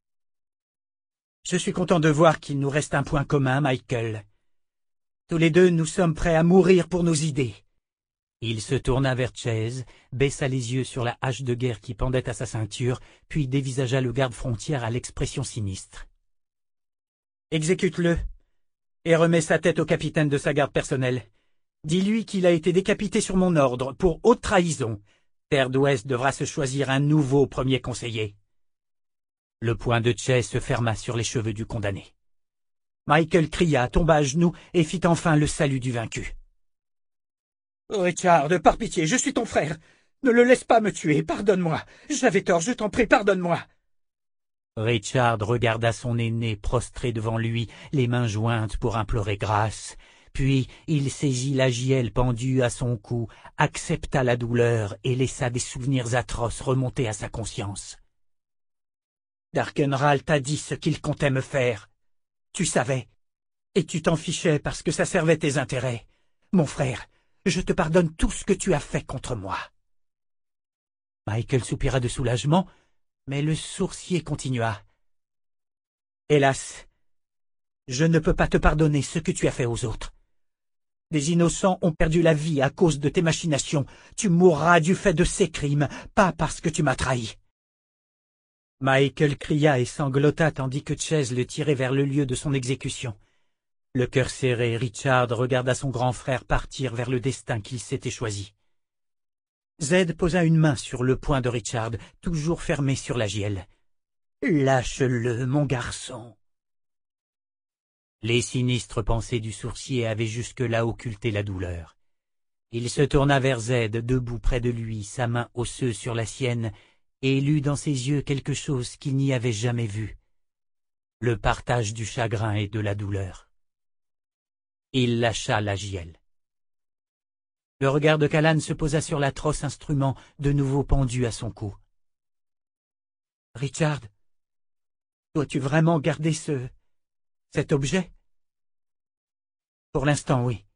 « Je suis content de voir qu'il nous reste un point commun, Michael. Tous les deux, nous sommes prêts à mourir pour nos idées. » Il se tourna vers Chase, baissa les yeux sur la hache de guerre qui pendait à sa ceinture, puis dévisagea le garde-frontière à l'expression sinistre. « Exécute-le, et remets sa tête au capitaine de sa garde personnelle. Dis-lui qu'il a été décapité sur mon ordre pour haute trahison. Terre d'Ouest devra se choisir un nouveau premier conseiller. » Le poing de Chase se ferma sur les cheveux du condamné. Michael cria, tomba à genoux et fit enfin le salut du vaincu. « Richard, par pitié, je suis ton frère. Ne le laisse pas me tuer, pardonne-moi. J'avais tort, je t'en prie, pardonne-moi. » Richard regarda son aîné prostré devant lui, les mains jointes pour implorer grâce. Puis il saisit la gielle pendue à son cou, accepta la douleur et laissa des souvenirs atroces remonter à sa conscience. « Darkenral t'a dit ce qu'il comptait me faire. Tu savais. Et tu t'en fichais parce que ça servait tes intérêts. Mon frère, je te pardonne tout ce que tu as fait contre moi. Michael soupira de soulagement, mais le sourcier continua. Hélas, je ne peux pas te pardonner ce que tu as fait aux autres. Des innocents ont perdu la vie à cause de tes machinations. Tu mourras du fait de ces crimes, pas parce que tu m'as trahi. Michael cria et sanglota tandis que Chase le tirait vers le lieu de son exécution. Le cœur serré, Richard regarda son grand frère partir vers le destin qu'il s'était choisi. Zed posa une main sur le poing de Richard, toujours fermé sur la gielle. « Lâche-le, mon garçon. » Les sinistres pensées du sourcier avaient jusque-là occulté la douleur. Il se tourna vers Zed, debout près de lui, sa main osseuse sur la sienne, et lut dans ses yeux quelque chose qu'il n'y avait jamais vu. Le partage du chagrin et de la douleur. Il lâcha la gielle. Le regard de Callan se posa sur l'atroce instrument de nouveau pendu à son cou. « Richard, dois-tu vraiment garder cet objet? » « Pour l'instant, oui.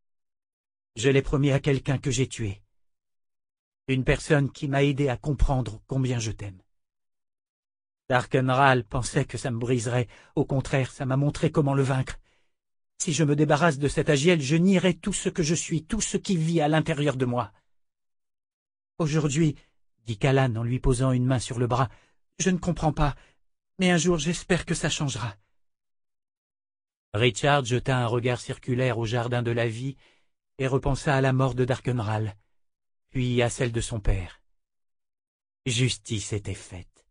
Je l'ai promis à quelqu'un que j'ai tué. Une personne qui m'a aidé à comprendre combien je t'aime. Darkenral pensait que ça me briserait. Au contraire, ça m'a montré comment le vaincre. Si je me débarrasse de cet Agiel, je nierai tout ce que je suis, tout ce qui vit à l'intérieur de moi. Aujourd'hui, dit Callan en lui posant une main sur le bras, je ne comprends pas, mais un jour j'espère que ça changera. Richard jeta un regard circulaire au jardin de la vie et repensa à la mort de Darkenral, puis à celle de son père. Justice était faite.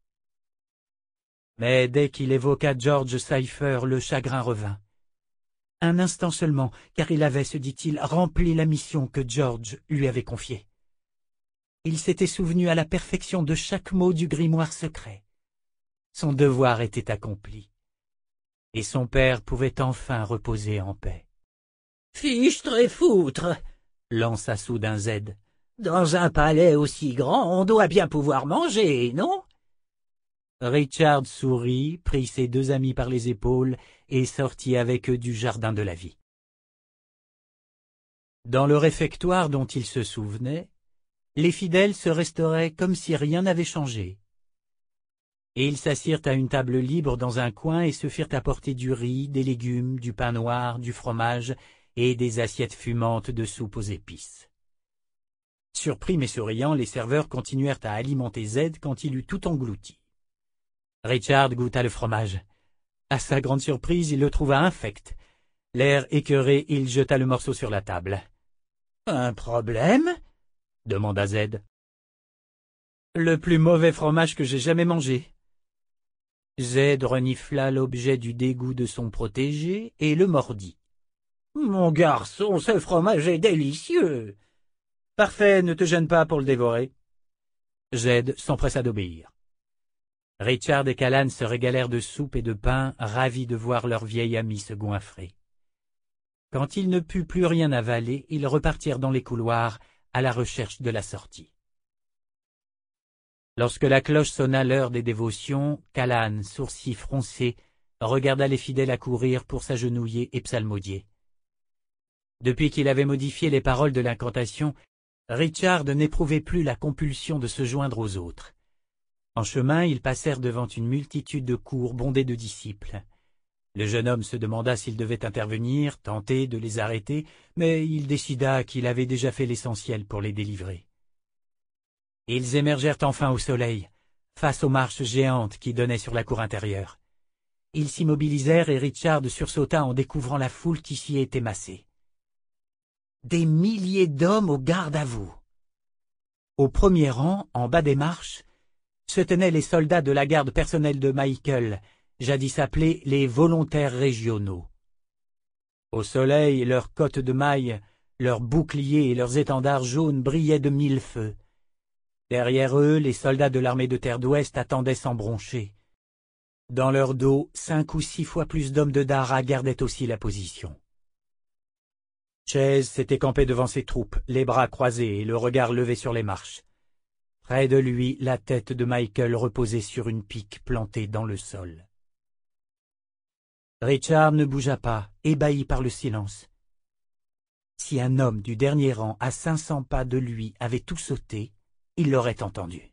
Mais dès qu'il évoqua George Cypher, le chagrin revint. Un instant seulement, car il avait, se dit-il, rempli la mission que George lui avait confiée. Il s'était souvenu à la perfection de chaque mot du grimoire secret. Son devoir était accompli, et son père pouvait enfin reposer en paix. « Fichtre et foutre !» lança soudain Zed. « Dans un palais aussi grand, on doit bien pouvoir manger, non ?» Richard sourit, prit ses deux amis par les épaules et sortit avec eux du jardin de la vie. Dans le réfectoire dont il se souvenait, les fidèles se restauraient comme si rien n'avait changé. Et ils s'assirent à une table libre dans un coin et se firent apporter du riz, des légumes, du pain noir, du fromage et des assiettes fumantes de soupe aux épices. Surpris mais souriants, les serveurs continuèrent à alimenter Zed quand il eut tout englouti. Richard goûta le fromage. À sa grande surprise, il le trouva infect. L'air écœuré, il jeta le morceau sur la table. « Un problème ?» demanda Zed. « Le plus mauvais fromage que j'ai jamais mangé. » Zed renifla l'objet du dégoût de son protégé et le mordit. « Mon garçon, ce fromage est délicieux !»« Parfait, ne te gêne pas pour le dévorer. » Zed s'empressa d'obéir. Richard et Callan se régalèrent de soupe et de pain, ravis de voir leur vieil ami se goinfrer. Quand il ne put plus rien avaler, ils repartirent dans les couloirs à la recherche de la sortie. Lorsque la cloche sonna l'heure des dévotions, Callan, sourcils froncés, regarda les fidèles accourir pour s'agenouiller et psalmodier. Depuis qu'il avait modifié les paroles de l'incantation, Richard n'éprouvait plus la compulsion de se joindre aux autres. En chemin, ils passèrent devant une multitude de cours bondées de disciples. Le jeune homme se demanda s'il devait intervenir, tenter de les arrêter, mais il décida qu'il avait déjà fait l'essentiel pour les délivrer. Ils émergèrent enfin au soleil, face aux marches géantes qui donnaient sur la cour intérieure. Ils s'immobilisèrent et Richard sursauta en découvrant la foule qui s'y était massée. Des milliers d'hommes au garde à vous. Au premier rang, en bas des marches, se tenaient les soldats de la garde personnelle de Michael, jadis appelés les volontaires régionaux. Au soleil, leurs cottes de mailles, leurs boucliers et leurs étendards jaunes brillaient de mille feux. Derrière eux, les soldats de l'armée de terre d'Ouest attendaient sans broncher. Dans leur dos, 5 ou 6 fois plus d'hommes de Dara gardaient aussi la position. Chase s'était campé devant ses troupes, les bras croisés et le regard levé sur les marches. Près de lui, la tête de Michael reposait sur une pique plantée dans le sol. Richard ne bougea pas, ébahi par le silence. Si un homme du dernier rang à 500 pas de lui avait tout sauté, il l'aurait entendu.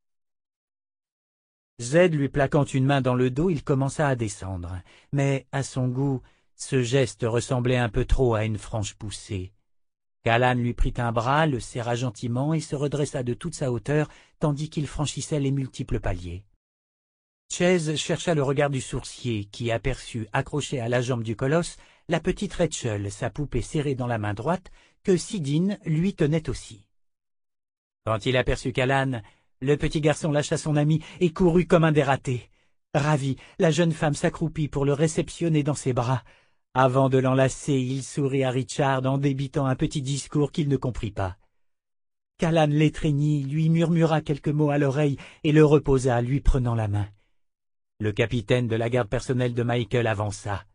Z lui plaquant une main dans le dos, il commença à descendre, mais, à son goût, ce geste ressemblait un peu trop à une franche poussée. Callan lui prit un bras, le serra gentiment et se redressa de toute sa hauteur, tandis qu'il franchissait les multiples paliers. Chaise chercha le regard du sourcier, qui aperçut, accrochée à la jambe du colosse, la petite Rachel, sa poupée serrée dans la main droite, que Sidine lui tenait aussi. Quand il aperçut Callan, le petit garçon lâcha son ami et courut comme un dératé. Ravi, la jeune femme s'accroupit pour le réceptionner dans ses bras. Avant de l'enlacer, il sourit à Richard en débitant un petit discours qu'il ne comprit pas. Callan l'étreignit, lui murmura quelques mots à l'oreille et le reposa, lui prenant la main. Le capitaine de la garde personnelle de Michael avança.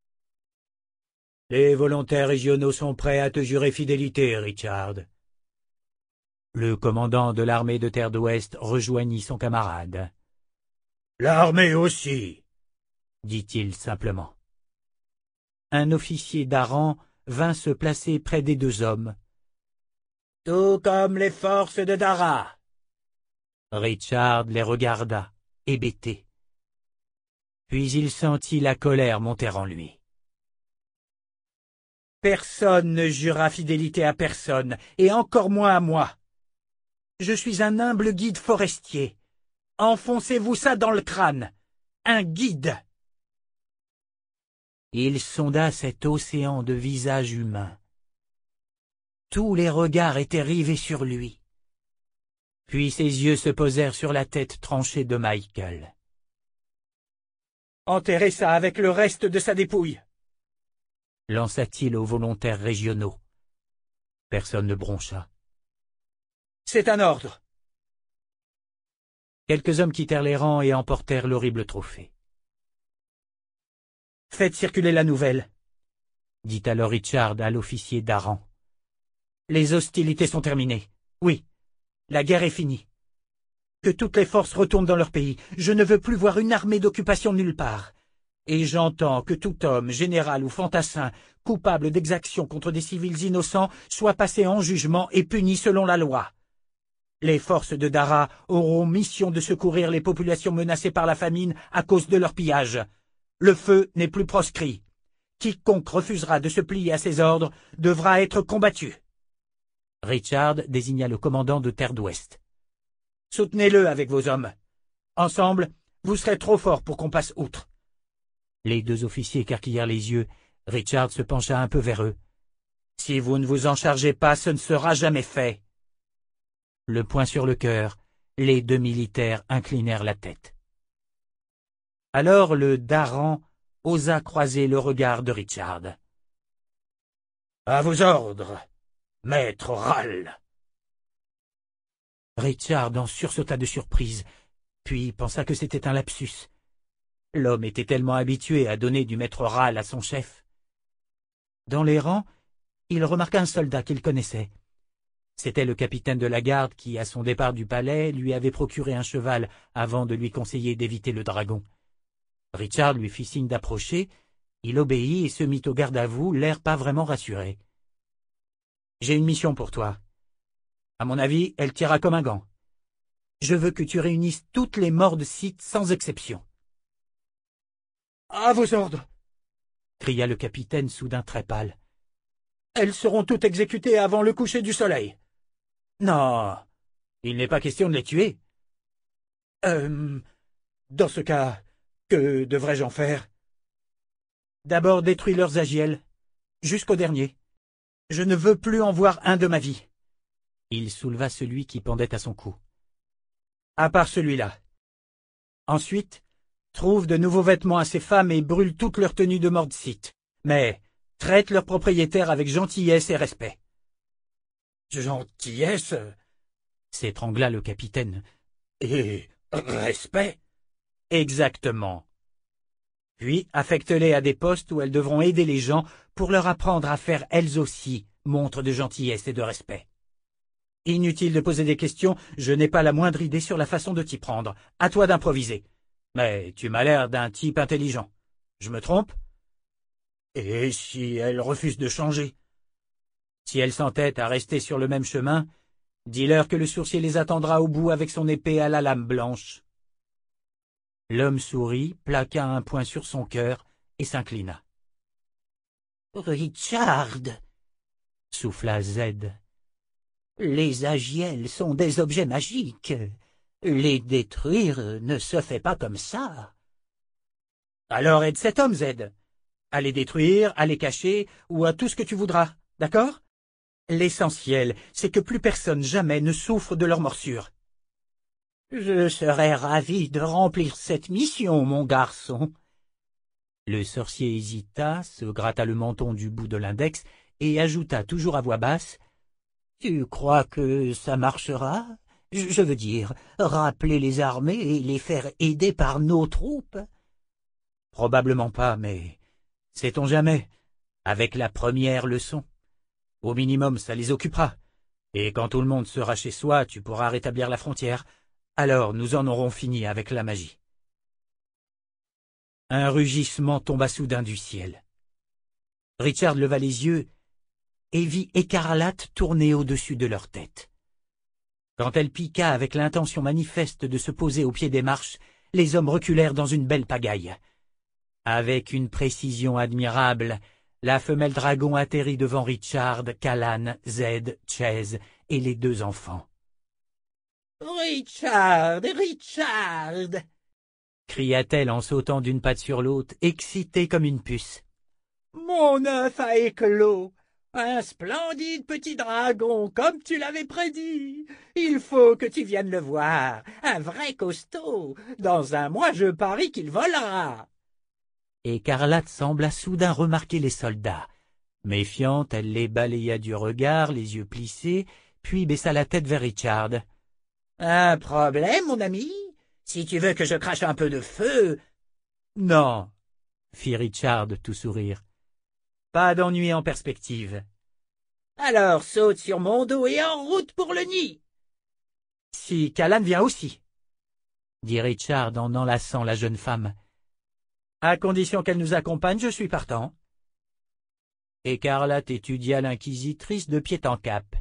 « Les volontaires régionaux sont prêts à te jurer fidélité, Richard. » Le commandant de l'armée de Terre d'Ouest rejoignit son camarade. « L'armée aussi, » dit-il simplement. Un officier d'Aran vint se placer près des deux hommes. « Tout comme les forces de Dara. » Richard les regarda, hébété. Puis il sentit la colère monter en lui. « Personne ne jurera fidélité à personne, et encore moins à moi. Je suis un humble guide forestier. Enfoncez-vous ça dans le crâne. Un guide. » Il sonda cet océan de visages humains. Tous les regards étaient rivés sur lui. Puis ses yeux se posèrent sur la tête tranchée de Michael. « Enterrez ça avec le reste de sa dépouille !» lança-t-il aux volontaires régionaux. Personne ne broncha. « C'est un ordre !» Quelques hommes quittèrent les rangs et emportèrent l'horrible trophée. « Faites circuler la nouvelle !» dit alors Richard à l'officier d'Aran. « Les hostilités sont terminées. Oui, la guerre est finie. Que toutes les forces retournent dans leur pays. Je ne veux plus voir une armée d'occupation nulle part. Et j'entends que tout homme, général ou fantassin, coupable d'exactions contre des civils innocents, soit passé en jugement et puni selon la loi. Les forces de Dara auront mission de secourir les populations menacées par la famine à cause de leur pillage. Le feu n'est plus proscrit. Quiconque refusera de se plier à ses ordres devra être combattu. » Richard désigna le commandant de Terre d'Ouest. « Soutenez-le avec vos hommes. Ensemble, vous serez trop forts pour qu'on passe outre. » Les deux officiers écarquillèrent les yeux. Richard se pencha un peu vers eux. « Si vous ne vous en chargez pas, ce ne sera jamais fait. » Le poing sur le cœur, les deux militaires inclinèrent la tête. Alors le Daran osa croiser le regard de Richard. « À vos ordres, maître Râle. » Richard en sursauta de surprise, puis pensa que c'était un lapsus. L'homme était tellement habitué à donner du maître Râle à son chef. Dans les rangs, il remarqua un soldat qu'il connaissait. C'était le capitaine de la garde qui, à son départ du palais, lui avait procuré un cheval avant de lui conseiller d'éviter le dragon. Richard lui fit signe d'approcher, il obéit et se mit au garde à vous, l'air pas vraiment rassuré. « J'ai une mission pour toi. À mon avis, elle tira comme un gant. Je veux que tu réunisses toutes les morts de Sith sans exception. »« À vos ordres !» cria le capitaine soudain très pâle. « Elles seront toutes exécutées avant le coucher du soleil. »« Non, il n'est pas question de les tuer. »« Dans ce cas, que devrais-je en faire ?»« D'abord détruis leurs agiels, jusqu'au dernier. Je ne veux plus en voir un de ma vie. » Il souleva celui qui pendait à son cou. « À part celui-là. Ensuite, trouve de nouveaux vêtements à ces femmes et brûle toutes leurs tenues de Mordsit. Mais traite leurs propriétaires avec gentillesse et respect. »« Gentillesse ?» s'étrangla le capitaine. « Et respect ?» ?»« Exactement. Puis affecte-les à des postes où elles devront aider les gens pour leur apprendre à faire elles aussi montre de gentillesse et de respect. Inutile de poser des questions, je n'ai pas la moindre idée sur la façon de t'y prendre. À toi d'improviser. Mais tu m'as l'air d'un type intelligent. Je me trompe ? Et si elle refuse de changer? Si elle s'entête à rester sur le même chemin, dis-leur que le sourcier les attendra au bout avec son épée à la lame blanche. L'homme sourit, plaqua un poing sur son cœur et s'inclina. Richard, Souffla Z. les agiels sont des objets magiques. Les détruire ne se fait pas comme ça. Alors aide cet homme, Z. À les détruire, à les cacher, ou à tout ce que tu voudras, d'accord? L'essentiel, c'est que plus personne jamais ne souffre de leur morsure. Je serais ravi de remplir cette mission, mon garçon. Le sorcier hésita, se gratta le menton du bout de l'index et ajouta toujours à voix basse. Tu crois que ça marchera? Je veux dire, rappeler les armées et les faire aider par nos troupes? Probablement pas, mais sait-on jamais, avec la première leçon. Au minimum, ça les occupera. Et quand tout le monde sera chez soi, tu pourras rétablir la frontière. Alors nous en aurons fini avec la magie. Un rugissement tomba soudain du ciel. Richard leva les yeux et vit Écarlate tourner au-dessus de leur tête. Quand elle piqua avec l'intention manifeste de se poser au pied des marches, les hommes reculèrent dans une belle pagaille. Avec une précision admirable, la femelle dragon atterrit devant Richard, Callan, Z, Chase et les deux enfants. « Richard, Richard !» cria-t-elle en sautant d'une patte sur l'autre, excitée comme une puce. « Mon œuf a éclos! Un splendide petit dragon, comme tu l'avais prédit. Il faut que tu viennes le voir. Un vrai costaud. Dans un mois, je parie qu'il volera. » Écarlate sembla soudain remarquer les soldats. Méfiante, elle les balaya du regard, les yeux plissés, puis baissa la tête vers Richard. « Un problème, mon ami? Si tu veux que je crache un peu de feu... »« Non, fit Richard tout sourire. Pas d'ennui en perspective. »« Alors saute sur mon dos et en route pour le nid. »« Si Callan vient aussi, dit Richard en enlaçant la jeune femme. À condition qu'elle nous accompagne, je suis partant. Écarlate étudia l'inquisitrice de pied en cap.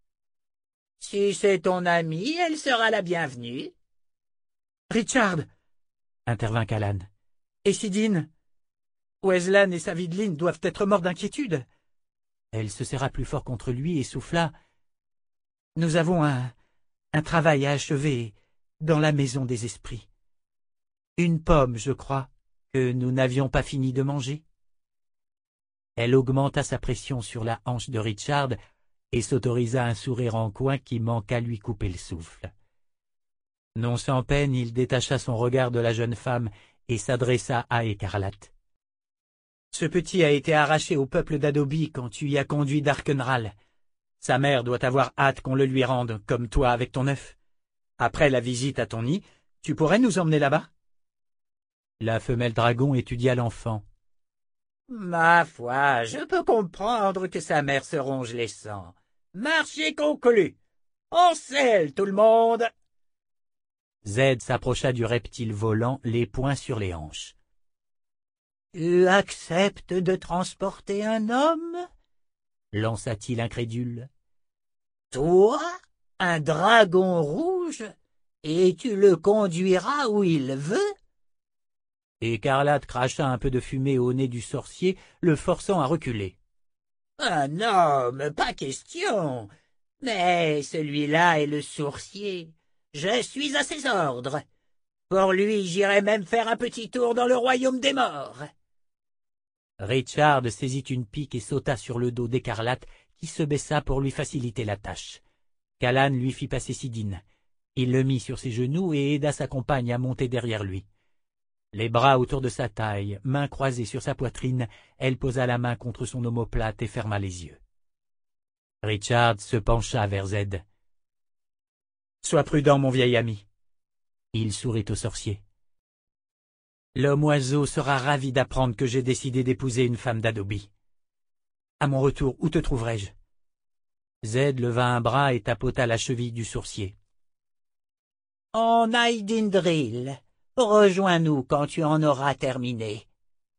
Si c'est ton amie, elle sera la bienvenue. Richard, intervint Callan. Et Sidine? Weslan et Savidlin doivent être morts d'inquiétude. Elle se serra plus fort contre lui et souffla. Nous avons un travail à achever dans la maison des esprits. Une pomme, je crois, que nous n'avions pas fini de manger. Elle augmenta sa pression sur la hanche de Richard et s'autorisa un sourire en coin qui manqua lui couper le souffle. Non sans peine, il détacha son regard de la jeune femme et s'adressa à Écarlate. Ce petit a été arraché au peuple d'Adobe quand tu y as conduit d'Arkenral. Sa mère doit avoir hâte qu'on le lui rende, comme toi avec ton œuf. Après la visite à ton nid, tu pourrais nous emmener là-bas? La femelle dragon étudia l'enfant. Ma foi, je peux comprendre que sa mère se ronge les sangs. Marché conclu. En selle, tout le monde. Z s'approcha du reptile volant, les poings sur les hanches. Tu acceptes de transporter un homme? Lança-t-il incrédule. Toi, un dragon rouge, et tu le conduiras où il veut? Écarlate cracha un peu de fumée au nez du sorcier, le forçant à reculer. Un homme, pas question. Mais celui-là est le sourcier. Je suis à ses ordres. Pour lui, j'irai même faire un petit tour dans le royaume des morts. Richard saisit une pique et sauta sur le dos d'Écarlate, qui se baissa pour lui faciliter la tâche. Callan lui fit passer Sidine. Il le mit sur ses genoux et aida sa compagne à monter derrière lui. Les bras autour de sa taille, mains croisées sur sa poitrine, elle posa la main contre son omoplate et ferma les yeux. Richard se pencha vers Z. « Sois prudent, mon vieil ami. » Il sourit au sorcier. « L'homme-oiseau sera ravi d'apprendre que j'ai décidé d'épouser une femme d'Adobe. À mon retour, où te trouverai-je » Z leva un bras et tapota la cheville du sourcier. « En Aidindril. Rejoins-nous quand tu en auras terminé. »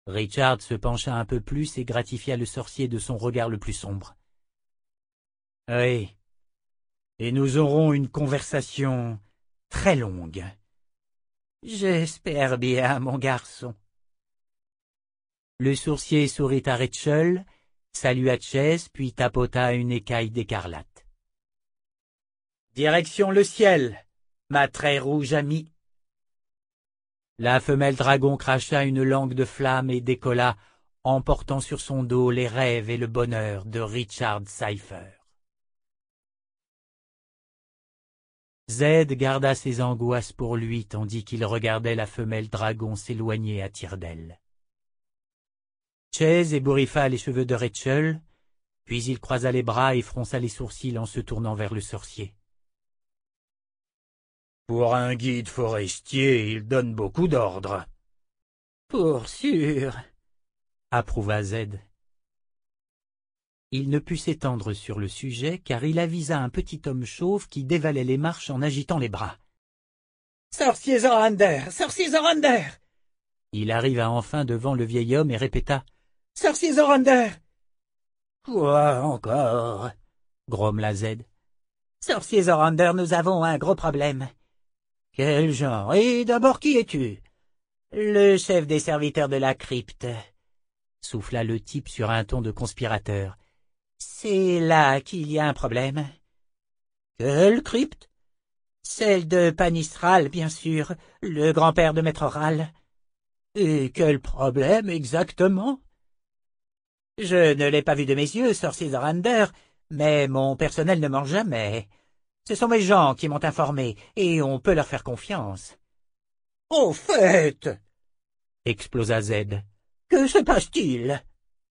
Richard se pencha un peu plus et gratifia le sorcier de son regard le plus sombre. « Oui, et nous aurons une conversation très longue. »« J'espère bien, mon garçon. » Le sourcier sourit à Rachel, salua Chase, puis tapota une écaille d'écarlate. « Direction le ciel, ma très rouge amie. » La femelle dragon cracha une langue de flamme et décolla, emportant sur son dos les rêves et le bonheur de Richard Cypher. Zed garda ses angoisses pour lui tandis qu'il regardait la femelle dragon s'éloigner à tire-d'aile. Chase ébouriffa les cheveux de Rachel, puis il croisa les bras et fronça les sourcils en se tournant vers le sorcier. « Pour un guide forestier, il donne beaucoup d'ordres. »« Pour sûr, » approuva Zed. Il ne put s'étendre sur le sujet car il avisa un petit homme chauve qui dévalait les marches en agitant les bras. « Sorcier Zorander! Sorcier Zorander !» Il arriva enfin devant le vieil homme et répéta « Sorcier Zorander !»« Quoi encore ?» grommela Zed. « Sorcier Zorander, nous avons un gros problème. »« Quel genre? Et d'abord qui es-tu ?»« Le chef des serviteurs de la crypte. » souffla le type sur un ton de conspirateur. « C'est là qu'il y a un problème. »« Quelle crypte ?»« Celle de Panistral, bien sûr, le grand-père de Maître Ral. »« Et quel problème exactement ?»« Je ne l'ai pas vu de mes yeux, sorcier Zorander, mais mon personnel ne ment jamais. Ce sont mes gens qui m'ont informé, et on peut leur faire confiance. »« Au fait !» explosa Zed. « Que se passe-t-il ?»«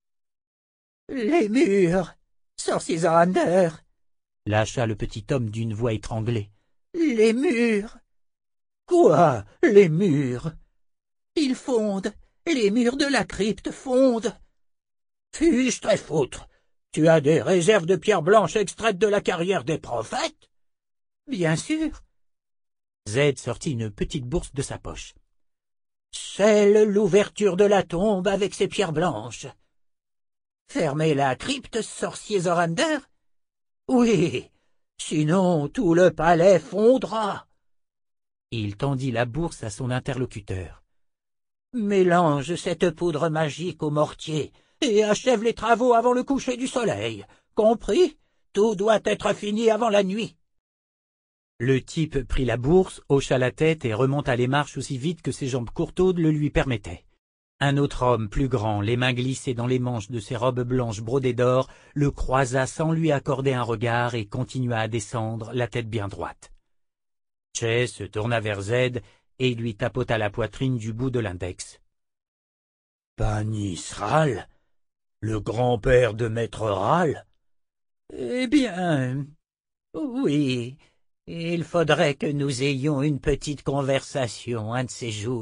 Les murs, sorcier Zorander !» lâcha le petit homme d'une voix étranglée. « Les murs !»« Quoi, les murs ?»« Ils fondent, les murs de la crypte fondent. »« Fiche très foutre. Tu as des réserves de pierres blanches extraites de la carrière des prophètes ?»« Bien sûr. » Zed sortit une petite bourse de sa poche. « Scelle l'ouverture de la tombe avec ces pierres blanches. »« Fermez la crypte, sorcier Zorander ?»« Oui, sinon tout le palais fondra. » Il tendit la bourse à son interlocuteur. « Mélange cette poudre magique au mortier et achève les travaux avant le coucher du soleil. Compris? Tout doit être fini avant la nuit. » Le type prit la bourse, hocha la tête et remonta les marches aussi vite que ses jambes courtaudes le lui permettaient. Un autre homme, plus grand, les mains glissées dans les manches de ses robes blanches brodées d'or, le croisa sans lui accorder un regard et continua à descendre, la tête bien droite. Chase se tourna vers Zed et lui tapota la poitrine du bout de l'index. « Panistral, le grand-père de Maître Ral ?»« Eh bien, oui, il faudrait que nous ayons une petite conversation un de ces jours. »«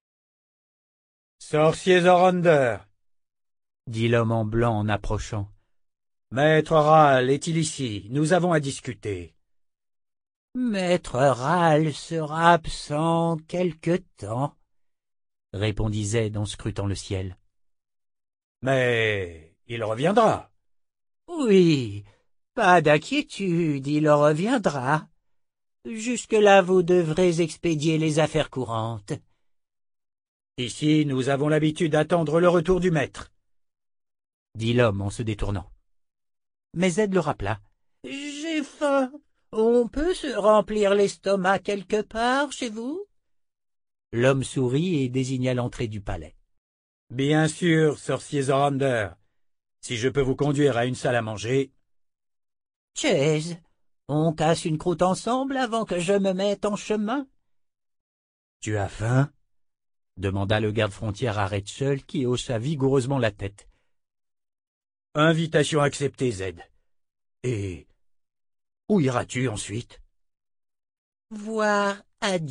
Sorcier Zorander !» dit l'homme en blanc en approchant. « Maître Ral est-il ici? Nous avons à discuter. »« Maître Ral sera absent quelque temps, » répondit Zed en scrutant le ciel. « Mais il reviendra. »« Oui, pas d'inquiétude, il reviendra. Jusque-là, vous devrez expédier les affaires courantes. »« Ici, nous avons l'habitude d'attendre le retour du maître, » dit l'homme en se détournant. Mais Zed le rappela. « J'ai faim. On peut se remplir l'estomac quelque part chez vous ?» L'homme sourit et désigna l'entrée du palais. « Bien sûr, sorcier Zorander. Si je peux vous conduire à une salle à manger. »« Chase, on casse une croûte ensemble avant que je me mette en chemin. »« Tu as faim ?» demanda le garde-frontière à Rachel qui hocha vigoureusement la tête. « Invitation acceptée, Zed. Et où iras-tu ensuite ?»« Voir Adi. »«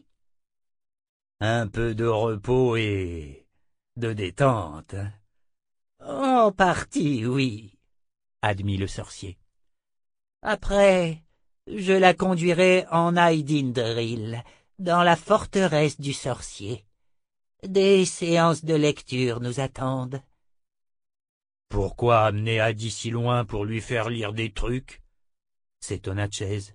Un peu de repos et de détente. »« En partie, oui, » admit le sorcier. « Après, je la conduirai en Aidindril, dans la forteresse du sorcier. Des séances de lecture nous attendent. Pourquoi amener Adi si loin pour lui faire lire des trucs? S'étonna Chase.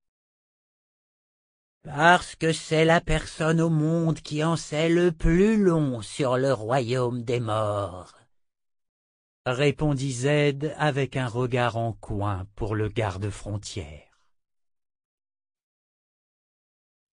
Parce que c'est la personne au monde qui en sait le plus long sur le royaume des morts, répondit Z avec un regard en coin pour le garde-frontière.